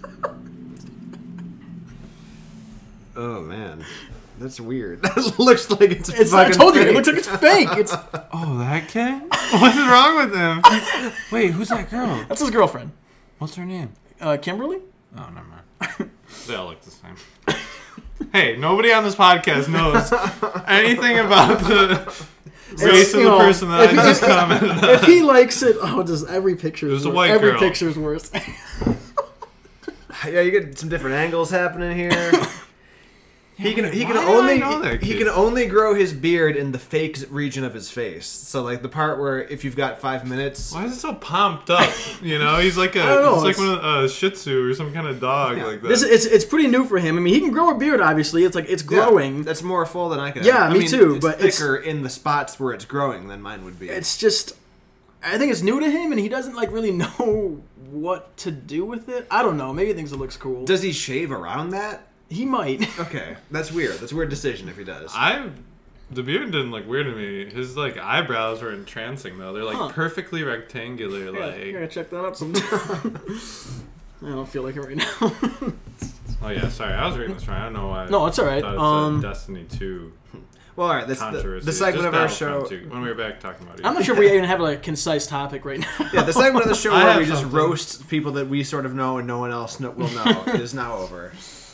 Oh man, that's weird. That looks like it's. It's, I fucking told you, fake. it looks like it's fake. It's Oh, that kid? What's wrong with him? Wait, who's that girl? that's his girlfriend, What's her name? uh, Kimberly. Oh, never mind. They all look the same. Hey, nobody on this podcast knows anything about the race of you the know, person that I if you- just commented on. If he likes it, oh, just every picture. It was Is a worse. white every girl. picture is worse. Yeah, you get some different angles happening here. He can he can why do I only know that he kid? can only grow his beard in the fake region of his face. So like the part where if you've got five minutes, Why is it so pumped up? You know, he's like a, I don't know, he's like it's- one of a uh, Shih Tzu or some kind of dog Yeah. like that. This it's it's pretty new for him. I mean, he can grow a beard. Obviously, it's like it's yeah, growing. that's more full than I can. Yeah, I me mean, too, It's but it's- thicker in the spots where it's growing than mine would be. It's just, I think it's new to him, and he doesn't like really know what to do with it. I don't know. Maybe he thinks it looks cool. Does he shave around that? He might. Okay, that's weird. That's a weird decision if he does. I, the beard didn't look weird to me. His like eyebrows were entrancing though. They're like Huh. perfectly rectangular. Yeah, Like, I gotta check that out sometime. I don't feel like it right now. oh yeah, sorry, I was reading this wrong. I don't know why. No, it's all right. I thought it Um, said Destiny two well, all right. That's the, controversy. the segment Just of our Battlefront show. two, when we were back talking about it. I'm not sure we even have like, a concise topic right now. Yeah, the segment of the show I where have we just something. roast people that we sort of know and no one else know, will know is now over.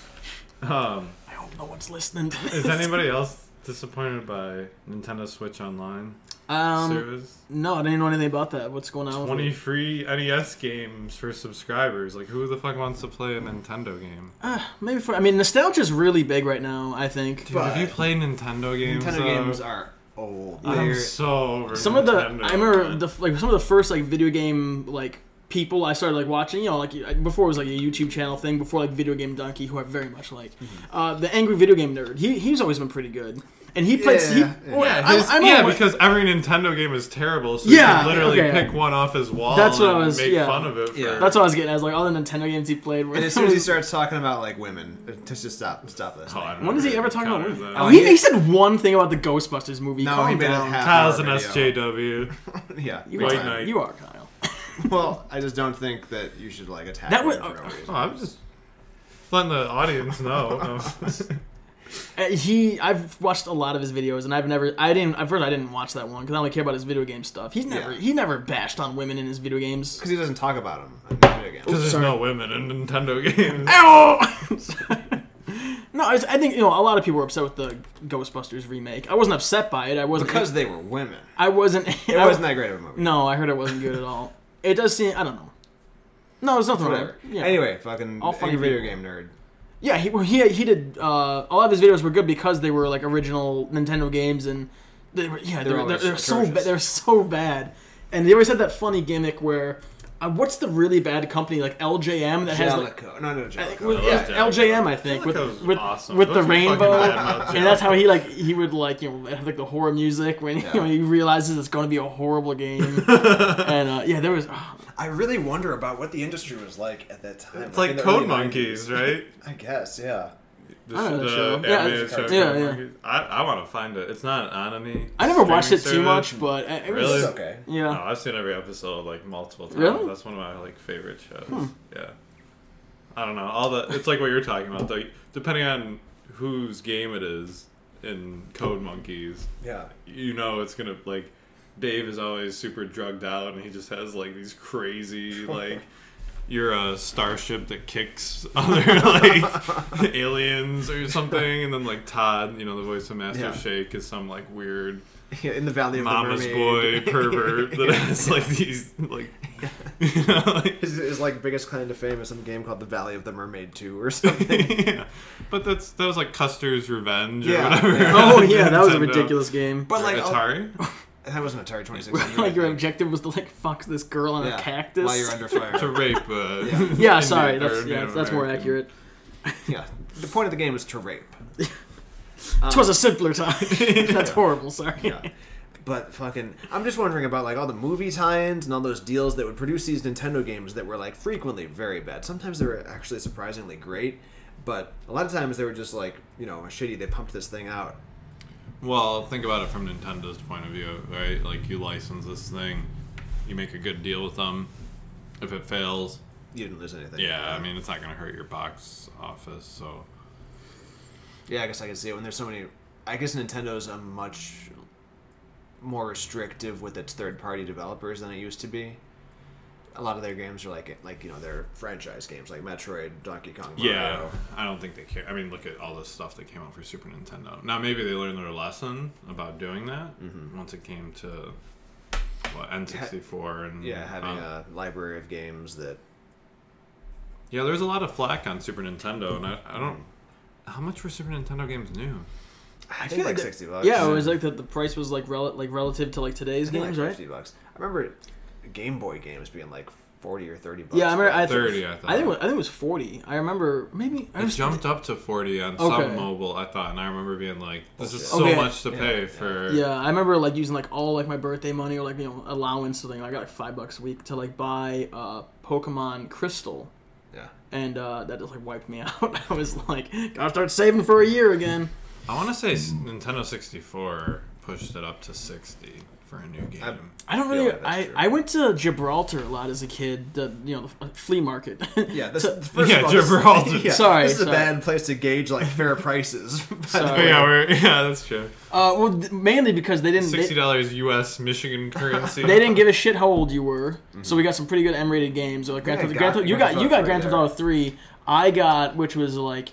Um, I hope no one's listening to this. is anybody else disappointed by Nintendo Switch Online Um, service? no, I didn't know anything about that. What's going on with twenty it? free N E S games for subscribers. Like, who the fuck wants to play a Nintendo game? Uh, maybe for. I mean, nostalgia's really big right now. I think. Dude, have you played Nintendo games? Nintendo though? games are old. I'm They're- so over Some of the Nintendo, I remember man. the like some of the first like video game like people I started like watching, you know, like before it was like a YouTube channel thing, before like Video Game Donkey, who I very much like. Uh, the Angry Video Game Nerd, he he's always been pretty good, and he played. Yeah, he, yeah. well, Yeah, I- his- I know yeah what- because every Nintendo game is terrible, so Yeah, you can literally okay. pick one off his wall That's what I and was- make yeah. fun of it. For, Yeah. that's what I was getting at. I was like, all the Nintendo games he played were. And as soon as he starts talking about like women, just just stop stop this. Oh, I don't when know does he if ever I talk about counted women? that. Oh, he, he- he said one thing about the Ghostbusters movie. No, Calm he made it down. half. Kyle's an hour S video. J W. Yeah. You White are, Knight. you are Kyle. Well, I just don't think that you should like attack. That was- him for no reason. Oh, I'm just letting the audience know. Uh, he, I've watched a lot of his videos, and I've never, I didn't, at first I didn't watch that one because I only care about his video game stuff. He's never, Yeah. he never bashed on women in his video games. Because he doesn't talk about them in the video games. Because there's sorry. no women in Nintendo games. Ow! No, I, I think you know a lot of people were upset with the Ghostbusters remake. I wasn't upset by it. I wasn't Because they were women. I wasn't. It wasn't that great of a movie. No, I heard it wasn't good at all. It does seem. I don't know. No, there's nothing wrong. Whatever. Yeah. Anyway, fucking All funny angry video people. game nerd. Yeah, he he he did. Uh, a lot of his videos were good because they were like original Nintendo games, and they were yeah They were they're they're, always they're so atrocious. ba- they're so bad. And they always had that funny gimmick where, uh, what's the really bad company like L J M that has like. Jellico. No, no, I think- Jellico. well, I yeah, love L J M, I Jellico. think, with Jellico's with, awesome. with the Don't you fucking rainbow, bad about and that's how Jellico. he like he would like you know have like the horror music when Yeah. you know, he realizes it's going to be a horrible game, and uh, yeah, there was. Oh, I really wonder about what the industry was like at that time. It's like in the Code early Monkeys, right? I guess, yeah. The, I know that the show. Yeah, animated it's a show. cartoon. Yeah, Code yeah. Monkeys. I, I want to find it. It's not on any. I never watched it streaming too much, service. but it, it was Really? It's okay. No, yeah. I've seen every episode like multiple times. Really? That's one of my like favorite shows. Hmm. Yeah. I don't know. All the it's like what you're talking about. Though, depending on whose game it is in Code Monkeys, Yeah. you know it's gonna like. Dave is always super drugged out, and he just has like these crazy like. You're a starship that kicks other like aliens or something, and then like Todd, you know, the voice of Master Yeah. Shake, is some like weird Yeah, in the Valley of mama's the Mermaid. boy pervert that has like these like, you know, like His, his like biggest claim to fame is some game called the Valley of the Mermaid two or something. yeah. But that's that was like Custer's Revenge or Yeah, whatever. yeah. Oh yeah, that was a Nintendo. ridiculous game. But like, Atari. that was an Atari twenty-six hundred. Like your I think. objective was to like fuck this girl on Yeah, a cactus. while you're under fire. to rape. Uh, Yeah. yeah, Indian- sorry, or that's yeah, Native that's more American. accurate. Yeah, the point of the game was to rape. It was a simpler time. That's horrible. Sorry. Yeah. But fucking, I'm just wondering about like all the movie tie-ins and all those deals that would produce these Nintendo games that were like frequently very bad. Sometimes they were actually surprisingly great, but a lot of times they were just like, you know, shitty. They pumped this thing out. Well, think about it from Nintendo's point of view, right? Like, you license this thing, you make a good deal with them. If it fails, You didn't lose anything. yeah, I mean, it's not going to hurt your box office, so... Yeah, I guess I can see it when there's so many. I guess Nintendo's a much more restrictive with its third-party developers than it used to be. A lot of their games are like, like you know, they're franchise games like Metroid, Donkey Kong, Mario. Yeah, I don't think they care. I mean, look at all the stuff that came out for Super Nintendo. Now, maybe they learned their lesson about doing that Mhm. once it came to, what, N sixty-four and... Yeah, having um, a library of games that. Yeah, there's a lot of flack on Super Nintendo, and I, I don't... How much were Super Nintendo games new? I, I think feel like that- sixty bucks. Yeah, it was like the, the price was like rel- like relative to like today's I think games, like right? fifty bucks. I remember Game Boy games being like forty or thirty bucks. Yeah, I remember. I thirty, th- I thought. I think it was, I think it was forty. I remember maybe I It was, jumped up to forty on Okay. some mobile, I thought, and I remember being like, this is so Bullshit. Okay. much to Yeah, pay yeah. for... Yeah, I remember like using like all like my birthday money or like you know allowance something. I got like five bucks a week to like buy uh, Pokemon Crystal, Yeah. and uh, that just like wiped me out. I was like, gotta start saving for a year again. I want to say s- Nintendo sixty-four pushed it up to sixty for a new game. I- I don't feel really. like that's I, true. I went to Gibraltar a lot as a kid. The you know the flea market. Yeah, this, So- first Yeah, of all, this- Gibraltar. yeah, Sorry, this is a sorry. bad place to gauge like fair prices. by the Sorry. Oh, way. yeah, we're, yeah, that's true. uh, well, th- mainly because they didn't. Sixty They, dollars U S Michigan currency. they didn't give a shit how old you were, so we got some pretty good M-rated games. Like Grand Yeah, Theft, got- Grand Theft, you Grand got Theft you got Auto Grand Theft right Auto three. I got which was like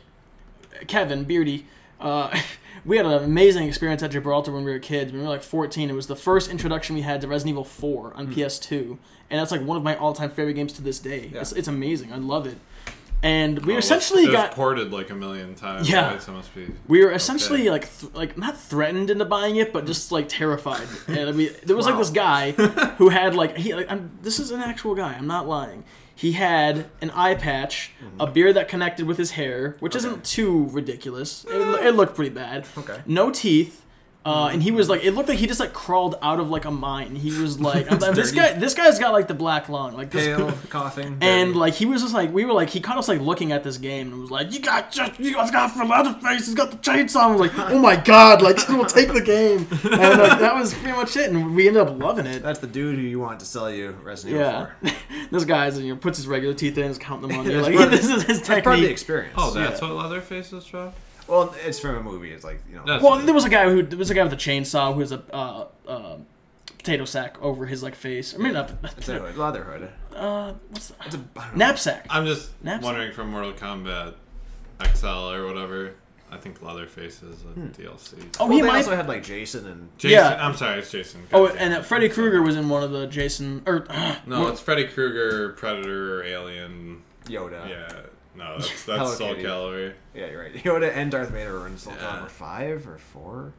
Kevin Beardy. Uh, we had an amazing experience at Gibraltar when we were kids. When we were like fourteen, it was the first introduction we had to Resident Evil four on P S two, and that's like one of my all-time favorite games to this day. Yeah. It's, it's amazing. I love it. And we Oh, it essentially was, it was got ported like a million times. Yeah. Right? So it must be. we were essentially Okay. like th- like not threatened into buying it, but just like terrified. And I mean, there was like Wow. this guy who had like he like I'm, this is an actual guy. I'm not lying. He had an eye patch, a beard that connected with his hair, which Okay. isn't too ridiculous. It, it looked pretty bad. Okay. No teeth. Uh, and he was like, it looked like he just like crawled out of like a mine. He was like, I'm, this dirty. guy, this guy's got like the black lung, like this, Pale, coughing. and dirty. like he was just like we were like he caught us like looking at this game and was like, you got just you guys got for Leatherface, he's got the chainsaw. I was like, oh my god, like we'll take the game, and like that was pretty much it, and we ended up loving it. That's the dude who you want to sell you Resident Yeah, Evil this guy's you know puts his regular teeth in, and is counting them on. You're That's like, part of this the- is his for. That's part of the technique. experience. Oh, that's Yeah. what Leatherface is from? Well, it's from a movie. It's like, you know. That's- Well, there was a guy who there was a guy with a chainsaw who has a uh, uh, potato sack over his like face. I mean, not It's a hood, leather hood. uh, what's the, It's a I don't know. knapsack. I'm just Knapsack. wondering from Mortal Kombat X L or whatever. I think Leatherface is a D L C. Oh, Well, he they might. also had like Jason and. Jason, yeah. I'm sorry, it's Jason. Oh, God damn and it. uh, Freddy Krueger was in one of the Jason or No, it's Freddy Krueger, Predator, Alien. Yoda. Yeah, no, that's Hello that's Soul Kitty. Calibur. Yeah, you're right. Yoda and Darth Vader were in Soul Yeah. Calibur five or four.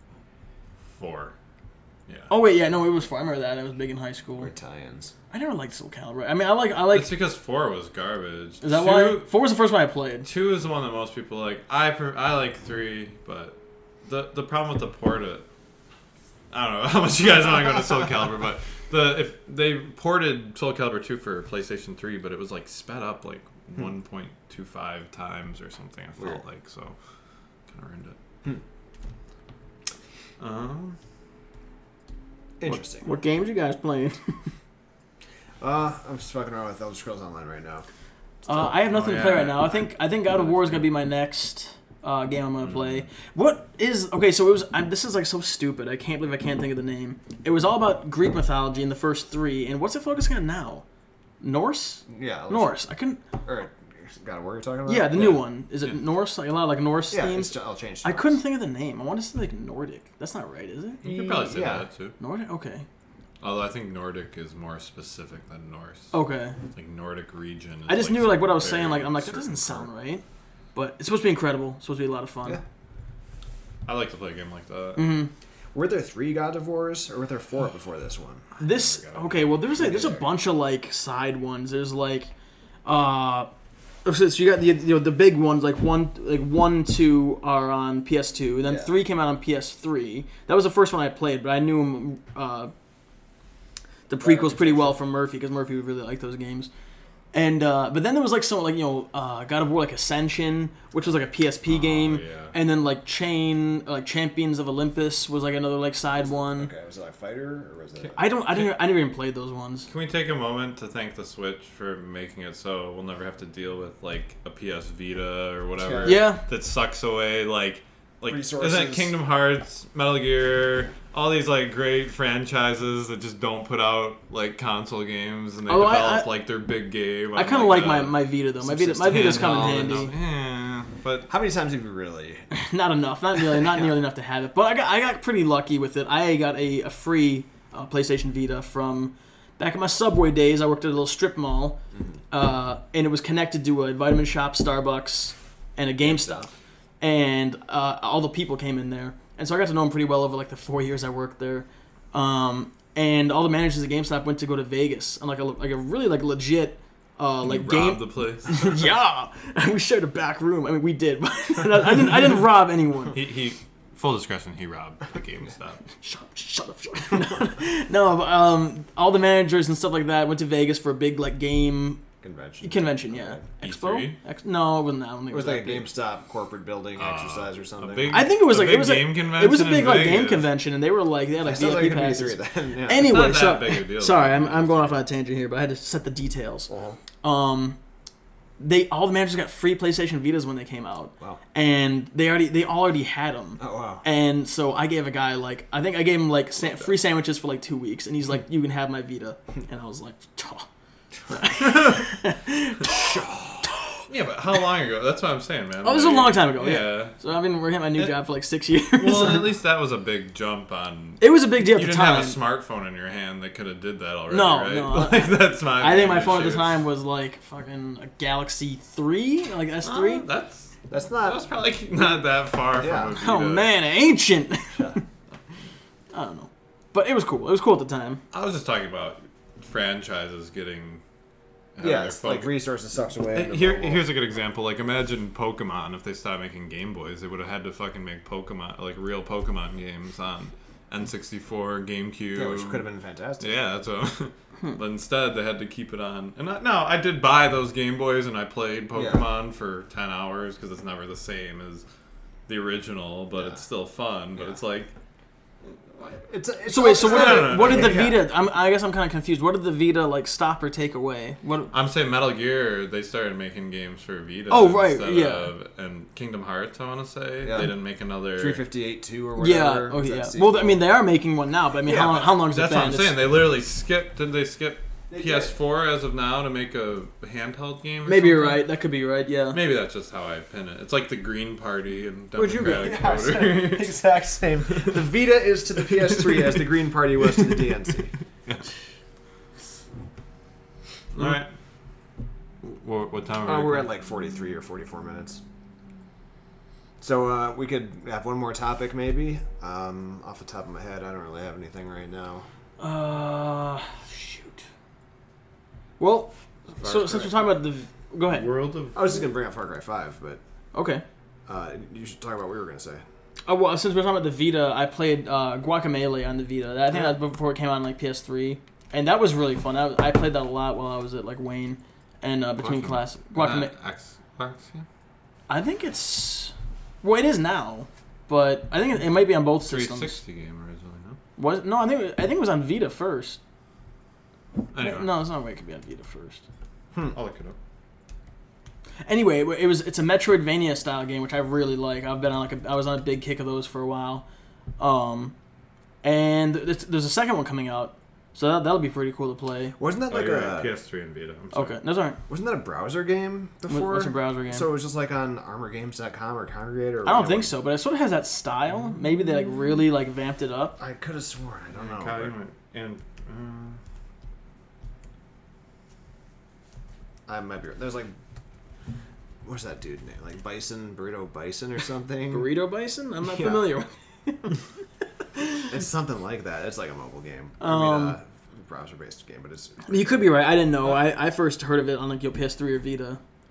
Four. Yeah. Oh wait, yeah, no, it was four. I remember that. It was big in high school. Or tie-ins. I never liked Soul Calibur. I mean, I like, I like. It's because four was garbage. Is that two, why? Four was the first one I played. Two is the one that most people like. I pre- I like three, but the the problem with the port it. I don't know how much you guys want to go to Soul Calibur, but the if they ported Soul Calibur two for PlayStation three, but it was like sped up like one point two five times or something. I felt Weird. like so kind of ruined it. Um. Interesting. What games you guys playing? Uh, I'm just fucking around with Elder Scrolls Online right now. Uh, I have nothing Oh, to play yeah. right now. I think I think God of War is gonna be my next uh, game I'm gonna play. What is okay? So it was. I'm, this is like so stupid. I can't believe I can't think of the name. It was all about Greek mythology in the first three. And what's it focusing on now? Norse. Yeah. Elder Norse. I couldn't. Scrolls- Or God of War you're talking about? Yeah, the new one. Is it Yeah. Norse? Like a lot of like Norse Yeah, themes. it's, I'll change. I to couldn't Norse. think of the name. I want to say like Nordic. That's not right, is it? You could probably say Yeah. that too. Nordic. Okay. Although I think Nordic is more specific than Norse. Okay. Like Nordic region. Is I just knew like what I was very saying. Like I'm like that certain doesn't sound part. right. But it's supposed to be incredible. It's supposed to be a lot of fun. Yeah. I like to play a game like that. hmm Were there three God of Wars, or were there four before this one? This Never got it. okay. Well, there's like there's a Neither. bunch of like side ones. There's like, uh, So, so you got the you know the big ones like one like one two are on P S two, and then Yeah. three came out on P S three. That was the first one I played, but I knew him, uh, the prequels pretty well from Murphy because Murphy would really like those games. And uh, but then there was like some like you know uh, God of War like Ascension, which was like a P S P Oh, game, yeah. and then like Chain like Champions of Olympus was like another like side one. Okay, was it like Fighter or was it? I don't I didn't I never even played those ones. Can we take a moment to thank the Switch for making it so we'll never have to deal with like a P S Vita or whatever? Yeah. That sucks away like like Resources. isn't it Kingdom Hearts, Metal Gear, all these like great franchises that just don't put out like console games and they Oh, I- develop I- like their big game. I on, kind of like a my, my Vita though. My Vita my Vita's come in handheld handy. and, yeah, but How many times have you really? Not enough, not nearly, not nearly enough to have it. But I got, I got pretty lucky with it. I got a, a free uh, PlayStation Vita from back in my Subway days. I worked at a little strip mall, uh, and it was connected to a Vitamin Shop, Starbucks, and a GameStop, and uh, all the people came in there, and so I got to know them pretty well over like the four years I worked there. Um, and all the managers at GameStop went to go to Vegas on like a like a really like legit. Uh, like you game, robbed the place. yeah, we shared a back room. I mean, we did, but I didn't. I didn't rob anyone. he, he full discretion. He robbed the GameStop. Shut up! Shut up! Shut up! no, but, um, all the managers and stuff like that went to Vegas for a big like game Convention. convention. Yeah, E Expo. three? Ex- no, it wasn't that. I don't think It was like a that big. GameStop corporate building Uh, exercise or something. a big- I think it was a like big it was game like convention it was a in big like game Vegas. convention, and they were like they had like It sounds V I like P it could be passes. three then. Yeah. Anyway, Not that so big a deal. sorry, I'm I'm going off on a tangent here, but I had to set the details. Uh-huh. Um, they all the managers got free PlayStation Vitas when they came out, Wow. and they already they already had them. Oh wow. And so I gave a guy like I think I gave him like sa- free sandwiches for like two weeks, and he's like, "You can have my Vita," and I was like, "Tuh." Yeah, but how long ago? That's what I'm saying, man. "Oh, this was a Like, long time ago." Yeah. Yeah. So I've been working at my new It- job for like six years. Well, at least that was a big jump on. it was a big deal You at the didn't time. have a smartphone in your hand that could have did that already, No, right? no, Like that's my. I think my main phone at the issue. time was like fucking a Galaxy three, like S three. Uh, that's That's that's not. probably not that far Yeah. from. A Oh Vita. man, ancient. I don't know, but it was cool. It was cool at the time. I was just talking about franchises getting. having Yeah, their it's like focus- resources sucked away. into Here, mobile. here's a good example. Like, imagine Pokemon if they stopped making Game Boys. They would have had to fucking make Pokemon, like real Pokemon games on N sixty-four, GameCube. Yeah, which could have been fantastic. Yeah, that's what. But instead, they had to keep it on. And I, no, I did buy those Game Boys, and I played Pokemon for ten hours because it's never the same as the original, but Yeah. it's still fun. But Yeah. it's like, It's, it's So wait, so what No, did, no, no, what did no, the yeah. Vita? I'm, I guess I'm kind of confused. What did the Vita like stop or take away? What? I'm saying Metal Gear, they started making games for Vita. Oh, right, instead yeah. Of, and Kingdom Hearts, I want to say. Yeah. They didn't make another. three fifty-eight two or Yeah. whatever. Oh What's yeah. that Well, sequel? I mean, they are making one now, but I mean, Yeah, how long? but How long has That's it what been? I'm It's- saying. They literally skipped. Did they skip They P S four as of now to make a handheld game? Or Maybe you're something? right. That could be right. Yeah. Maybe that's just how I pin it. It's like the Green Party and Would you go? Democratic Yeah, voters. exact same. The Vita is to the P S three as the Green Party was to the D N C. All right. What, what time are Uh, we? we're at like forty-three or forty-four minutes. So uh, we could have one more topic, maybe. Um, off the top of my head, I don't really have anything right now. Uh, shoot. Well, Far so Cry. since we're talking about the, go ahead. World of. I was just gonna bring up Far Cry five, but Okay. uh, you should talk about what we were gonna say. Oh well, since we're talking about the Vita, I played uh, Guacamelee on the Vita. I think that was before it came out on like P S three, and that was really fun. I, was, I played that a lot while I was at like Wayne, and uh, between Guacam- class. Guacamole. Uh, X, X, yeah. I think it's well, it is now, but I think it, it might be on both three systems. sixty game originally, no? Was no? I think it, I think it was on Vita first. Anyway, No, it's not way it could be on Vita first. I'll look it up. Anyway, it was it's a Metroidvania style game, which I really like. I've been on like a, I was on a big kick of those for a while, um, and there's, there's a second one coming out, so that, that'll be pretty cool to play. Wasn't that Oh, like you're a right. P S three and Vita. I'm sorry. Okay, that's all right. wasn't that a browser game before? What's a browser game? So it was just like on armor games dot com or Congregate or I don't think so, but it sort of has that style. Maybe they like really like vamped it up. I could have sworn. I don't know. Kyle, but you might- and uh, I might be. There's like, what's that dude name? Like Bison, Burrito Bison or something. Burrito Bison? I'm not Yeah. familiar with. It's something like that. It's like a mobile game. I Um, mean, uh, browser based game, but it's. You could be right. I didn't know. I, I first heard of it on like your P S three or Vita.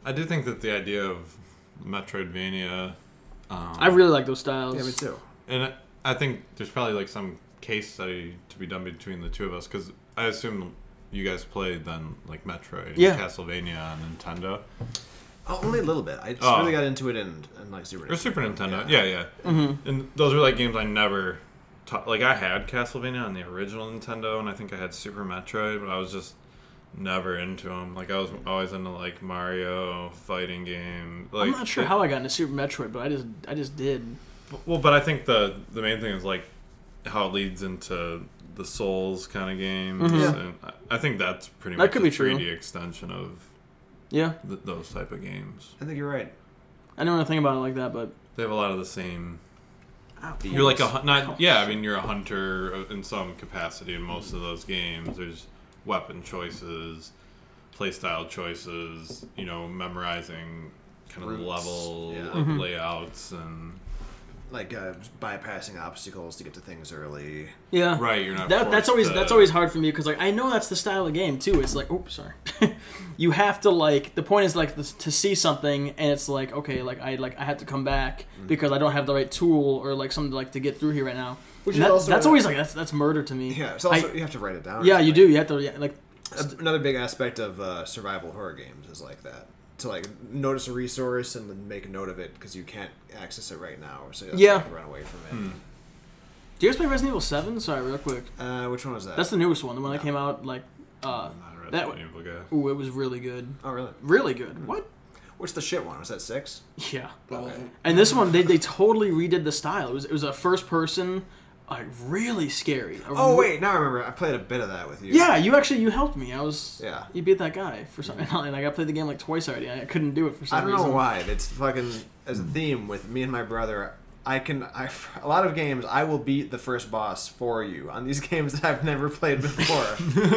I do think that the idea of Metroidvania. Um, I really like those styles. Yeah, me too. And I think there's probably like some case study to be done between the two of us because I assume you guys played then like Metroid, and Yeah. Castlevania on Nintendo. Oh, only a little bit. I just Oh. really got into it in, in like Super Or Nintendo. Super Nintendo. Yeah, yeah. Mm-hmm. And those were like games I never ta- like I had Castlevania on the original Nintendo and I think I had Super Metroid, but I was just never into them. Like I was always into like Mario fighting game. Like I'm not sure it- how I got into Super Metroid, but I just I just did. Well, but I think the the main thing is like how it leads into the Souls kind of games, Mhm. Yeah. and I- I think that's pretty That much could a be true. three D extension of Yeah, th- those type of games. I think you're right. I didn't want to think about it like that, but They have a lot of the same. The- You're like a hun- not yeah. I mean, you're a hunter in some capacity in most of those games. There's weapon choices, playstyle choices. You know, memorizing kind of Routes, level yeah. like, Mhm. layouts and like uh, just bypassing obstacles to get to things early. yeah, right. You're not. That, that's forced always to- that's always hard for me because like I know that's the style of game too. It's like, oops, sorry. You have to like the point is like this, to see something and it's like okay, like I like I have to come back because I don't have the right tool or like something like to get through here right now. Which And is that- also that's a- always like that's that's murder to me. Yeah, it's also I- you have to write it down. or yeah, you something. do. You have to yeah, like Another big aspect of uh, survival horror games is like that. To like notice a resource and then make a note of it because you can't access it right now, so you have Yeah. to like, run away from it. Hmm. Do you guys play Resident Evil seven? Sorry, real quick. Uh, which one was that? That's the newest one, the one that No. came out like uh I'm not a that- Resident Evil guy. ooh, it was really good. oh really? Really good. What? What's the shit one? Was that six? Yeah. Okay. And this one, they, they totally redid the style. It was it was a first person, like really scary. A Oh re- wait, now I remember. I played a bit of that with you. Yeah, you actually you helped me. I was Yeah. You beat that guy for some and like I played the game like twice already. I couldn't do it for some I don't reason. know why. It's fucking as a theme with me and my brother. I can. I a lot of games. I will beat the first boss for you on these games that I've never played before.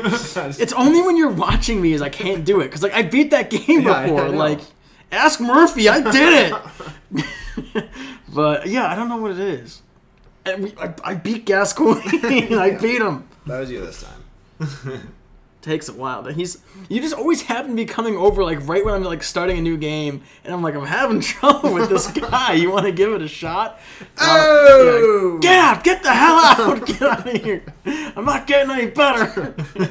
It's only when you're watching me is I can't do it because like I beat that game Yeah, I- I before. know. Like, ask Murphy, I did it. But yeah, I don't know what it is. And we, I, I beat Gascoigne. I beat him. That was you this time. Takes a while. But he's you just always happen to be coming over like right when I'm like starting a new game, and I'm like I'm having trouble with this guy. You want to give it a shot? Uh, Oh! yeah. Get out! Get the hell out! Get out of here! I'm not getting any better.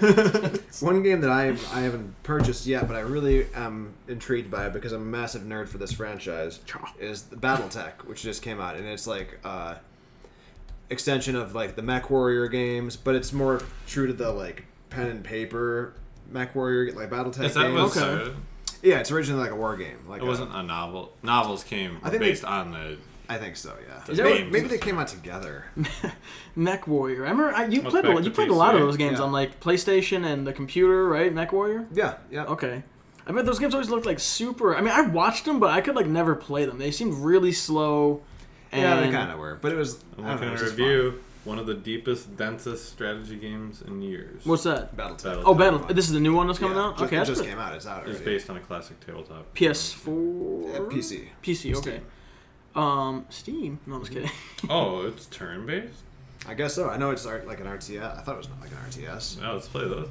One game that I I haven't purchased yet, but I really am intrigued by it because I'm a massive nerd for this franchise. Is the BattleTech, which just came out, and it's like uh, extension of like the Mech Warrior games, but it's more true to the like pen and paper Mech Warrior like BattleTech Is that games. what Okay. started? Yeah, it's originally like a war game. Like It a- wasn't a novel. Novels came I think based they- on the. I think so. Yeah. Is that maybe, what- maybe they came out together. Mech Warrior. I remember I, you Must played a, back lot- to you played P a lot of C. those games Yeah. on like PlayStation and the computer, right? Mech Warrior. Yeah. Yeah. Okay. I mean, those games always looked like super. I mean, I watched them, but I could like never play them. They seemed really slow. And Yeah, they kind of were, but it was. I'm I don't looking know, at it a was just fun. review. One of the deepest, densest strategy games in years. What's that? BattleTech. Battle- Oh, Battle. This is the new one that's coming Yeah, out. just- Okay, it that's just good. came out. It's out It's already. based on a classic tabletop. P S four. Yeah, P C. P C. Okay. Steam. Um, Steam. No, I'm just kidding. Oh, it's turn based. I guess so. I know it's art- like an R T S. I thought it was like an R T S. Yeah, let's play those.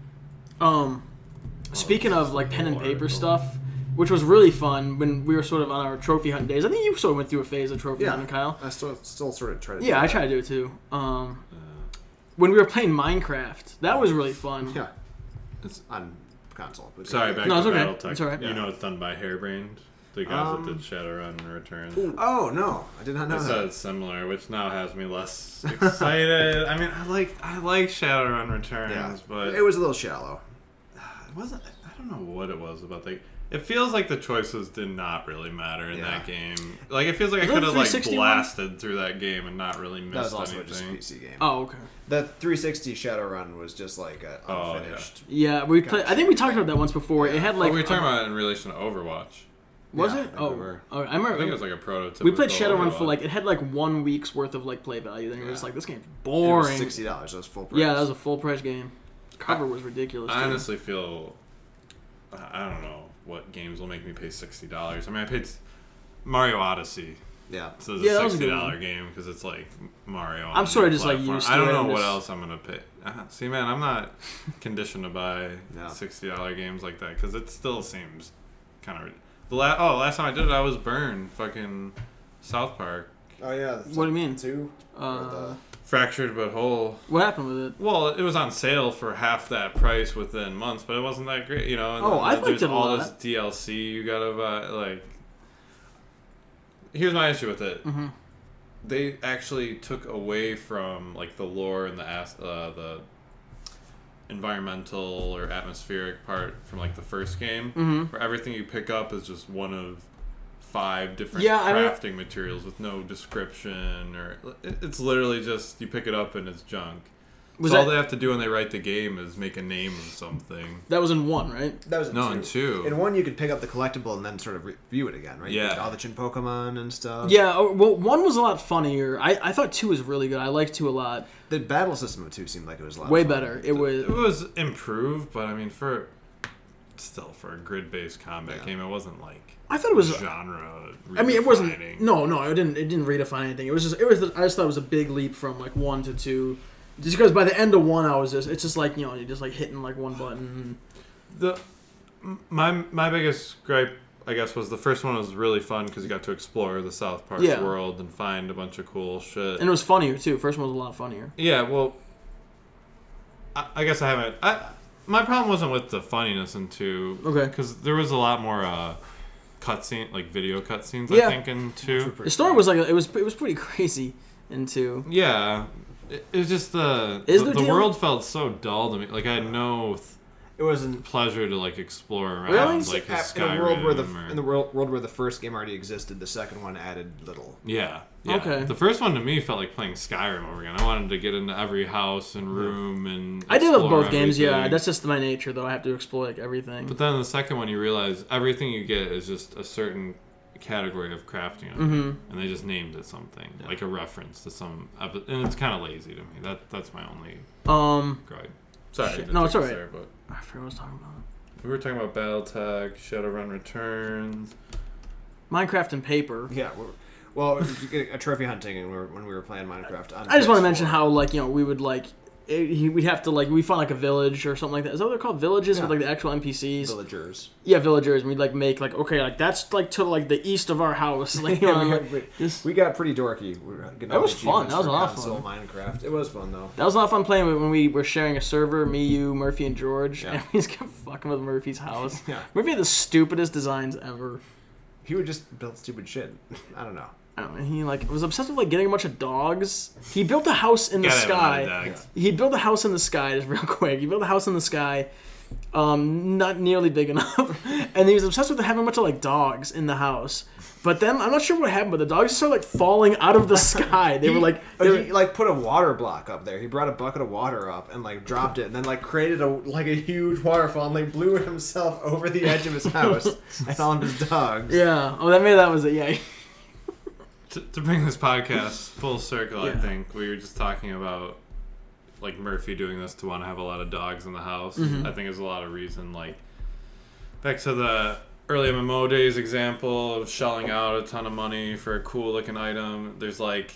Um, speaking of like pen and Lord. paper stuff, which was really fun when we were sort of on our trophy hunt days. I think you sort of went through a phase of trophy Yeah. hunting, Kyle. I still still sort of try to. Yeah, do I that. try to do it too. Um, Uh, when we were playing Minecraft, that was really fun. Yeah, it's, on console. But sorry, back No, to it's okay. BattleTech. It's all right. You Yeah. know it's done by Hairbrained, the guys Um, that did Shadowrun and Return. Oh no, I did not know They that. said it's similar, which now has me less excited. I mean, I like I like Shadowrun Returns, Yeah, but it was a little shallow. it wasn't. I don't know what it was about the. It feels like the choices did not really matter in Yeah. that game. Like it feels like Was I that could have the like three sixty one? blasted through that game and not really That was missed also just a anything. P C game. Oh, okay. The three sixty Shadowrun was just like a Oh, unfinished. Yeah, we played. I think we talked about that once before. It had Like, like. oh, we were talking about it in relation to Overwatch. Was Yeah, it? I think Oh, we were. oh, I I remember. think it was like a prototype. we played Shadowrun for like it had like one week's worth of like play value. Then you were just Yeah. like, this game's It was boring. sixty dollars. That was full price. Yeah, that was a full price game. Cover was ridiculous. I too. honestly feel I don't know what games will make me pay sixty dollars. I mean, I paid s- Mario Odyssey. yeah. So it's Yeah, that a was a sixty good dollar one. game because it's like Mario. on I'm a sorta new just, like, platform. used I to don't it know and what just- else I'm gonna pay. Uh, see, man, I'm not conditioned to buy No. sixty dollar games like that because it still seems kind of the last. Oh, last time I did it, I was burned. Fucking South Park. Oh yeah. What do you mean? Two. Uh, Fractured but whole. what happened with it? Well, it was on sale for half that price within months, but it wasn't that great, you know. And Oh, then I liked there's it a all lot. this D L C you gotta buy. Like, here's my issue with it. Mm-hmm. They actually took away from like the lore and the as- uh, the environmental or atmospheric part from like the first game, Mm-hmm. where everything you pick up is just one of five different Yeah, I mean- crafting materials with no description, or it- it's literally just you pick it up and it's junk. Was so all that- they have to do when they write the game is make a name of something. That was in one, right? That was in No, two. in two. In one, you could pick up the collectible and then sort of review it again, right? Yeah. Like all the Chin Pokemon and stuff. Yeah. oh, Well, one was a lot funnier. I, I thought two was really good. I liked two a lot. The battle system of two seemed like it was a lot Way of fun. better. It was. It was improved, but I mean, for still for a grid-based combat Yeah. game, it wasn't like I thought it was. genre. I mean, it wasn't. redefining. No, no, it didn't. It didn't redefine anything. It was just. It was. I just thought it was a big leap from like one to two, just because by the end of one, I was just. It's just like you know, you're just like hitting like one button. The my my biggest gripe, I guess, was the first one was really fun because you got to explore the South Park Yeah. world and find a bunch of cool shit. And it was funnier too. First one was a lot funnier. Yeah, well, I, I guess I haven't. I my problem wasn't with the funniness in two. Okay. Because there was a lot more uh, cutscene, like video cutscenes. Yeah. I think in two. The story was like it was. It was pretty crazy in two. Yeah, it, it was just the Is the, there the D L C? world felt so dull to me. Like I had no th- It wasn't pleasure to like explore around Really? like a in a world where the Skyrim or- in the world, world where the first game already existed. The second one added little. Yeah, yeah. Okay. The first one to me felt like playing Skyrim over again. I wanted to get into every house and room and. I did love explore both games. Yeah, everything. that's just my nature though. I have to explore like everything. But then the second one, you realize everything you get is just a certain category of crafting, Mm-hmm. and they just named it something like a reference to some, epi- and it's kind of lazy to me. That that's my only Um, gripe. Sorry, I Shit. didn't No, take it's us alright. there, but I forgot what I was talking about. we were talking about BattleTech, Shadowrun Returns. Minecraft and paper. Yeah. We're, well, a trophy hunting, and we were, when we were playing Minecraft. On I just want to P S four. mention how like you know we would like it, he- we'd have to like we found like a village or something like that. Is that what they're called? Villages Yeah. with like the actual N P Cs. villagers. Yeah, villagers. And we'd like make like okay, like that's like to like the east of our house. Like, you Yeah, know, we, like, got, we, just- we got pretty dorky. We were getting That all was the fun. achievements That was for a lot of console fun. Minecraft. It was fun though. That was a lot of fun playing when we were sharing a server. Me, you, Murphy, and George. Yeah. And we just kept fucking with Murphy's house. Yeah. Murphy had the stupidest designs ever. He would just build stupid shit. I don't know. I don't know. He like was obsessed with like getting a bunch of dogs. He built a house in the Gotta have a lot of sky. dogs. He built a house in the sky, just real quick. He built a house in the sky, um, not nearly big enough, and he was obsessed with having a bunch of like dogs in the house. But then I'm not sure what happened, but the dogs just started like falling out of the sky. They were like, Oh, they were, he like put a water block up there. He brought a bucket of water up and like dropped it, and then like created a like a huge waterfall and like blew himself over the edge of his house and all of his dogs. yeah. Oh, that maybe that was it. Yeah. To, to bring this podcast full circle, I Yeah. think we were just talking about like Murphy doing this to want to have a lot of dogs in the house. Mhm. I think there's a lot of reason. Like back to the early M M O days example of shelling out a ton of money for a cool looking item. There's like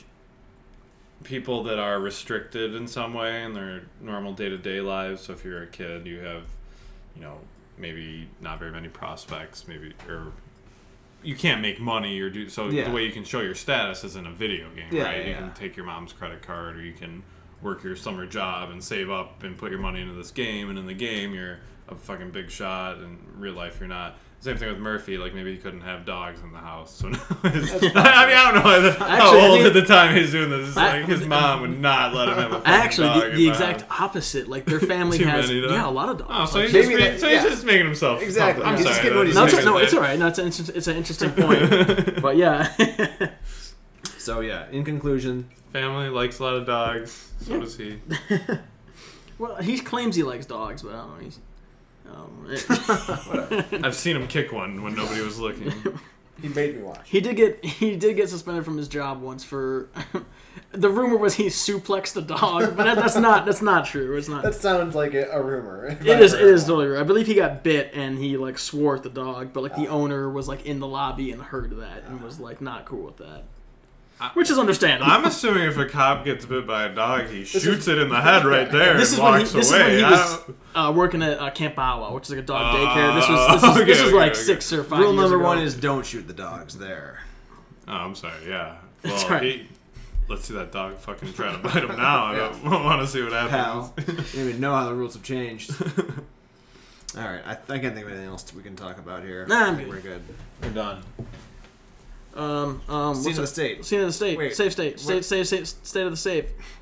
people that are restricted in some way in their normal day to day lives. So if you're a kid, you have, you know, maybe not very many prospects, maybe or you can't make money or do so. Yeah. The way you can show your status is in a video game, Yeah, right? yeah, you yeah. can take your mom's credit card, or you can work your summer job and save up and put your money into this game. And in the game, you're a fucking big shot. In real life, you're not. Same thing with Murphy. Like maybe he couldn't have dogs in the house. So now it's, I mean, I don't know how Actually, I old think- at the time he was doing this. It's I- like his mom would not let him have a fucking Actually, dog the, in the the exact house. opposite. Like their family Too has many, though? yeah a lot of dogs. Oh, so Like, he's, Maybe just, that- being, so he's yeah. just making himself. Exactly. I'm He's just sorry. getting what he's no, it's, saying. no, it's all right. No, it's an, it's, it's an interesting point. But yeah. So yeah, in conclusion, Family likes a lot of dogs. So Yeah. does he. Well, he claims he likes dogs, but I don't know. He's, um, I've seen him kick one when nobody was looking. he made me watch. he did get he did get suspended from his job once for. The rumor was he suplexed a dog, but that, that's not that's not true. It's not. That sounds like a, a rumor. if It I've is. It heard is one. totally real. I believe he got bit and he like swore at the dog, but like the owner was like in the lobby and heard that and was like not cool with that. which is understandable. I'm assuming if a cop gets bit by a dog, he shoots it in the head right there This and is when he, walks this away. is when he I was don't- uh, working at uh, Camp Bawa, which is like a dog Uh, daycare. This was this is, okay, this was okay, like okay. six or five Rule years number ago. one is don't shoot the dogs there. Oh, I'm sorry. Yeah. That's Well, right. he, let's see that dog fucking try to bite him now. I don't want to see what Pal. happens. You don't even know how the rules have changed. All right, I, I can't think of anything else we can talk about here. Nah, I'm I think good. we're good. We're done. Um, um, Scene what's of the it- state. Scene of the state. Wait, safe state. what- State, state, state, state of the safe.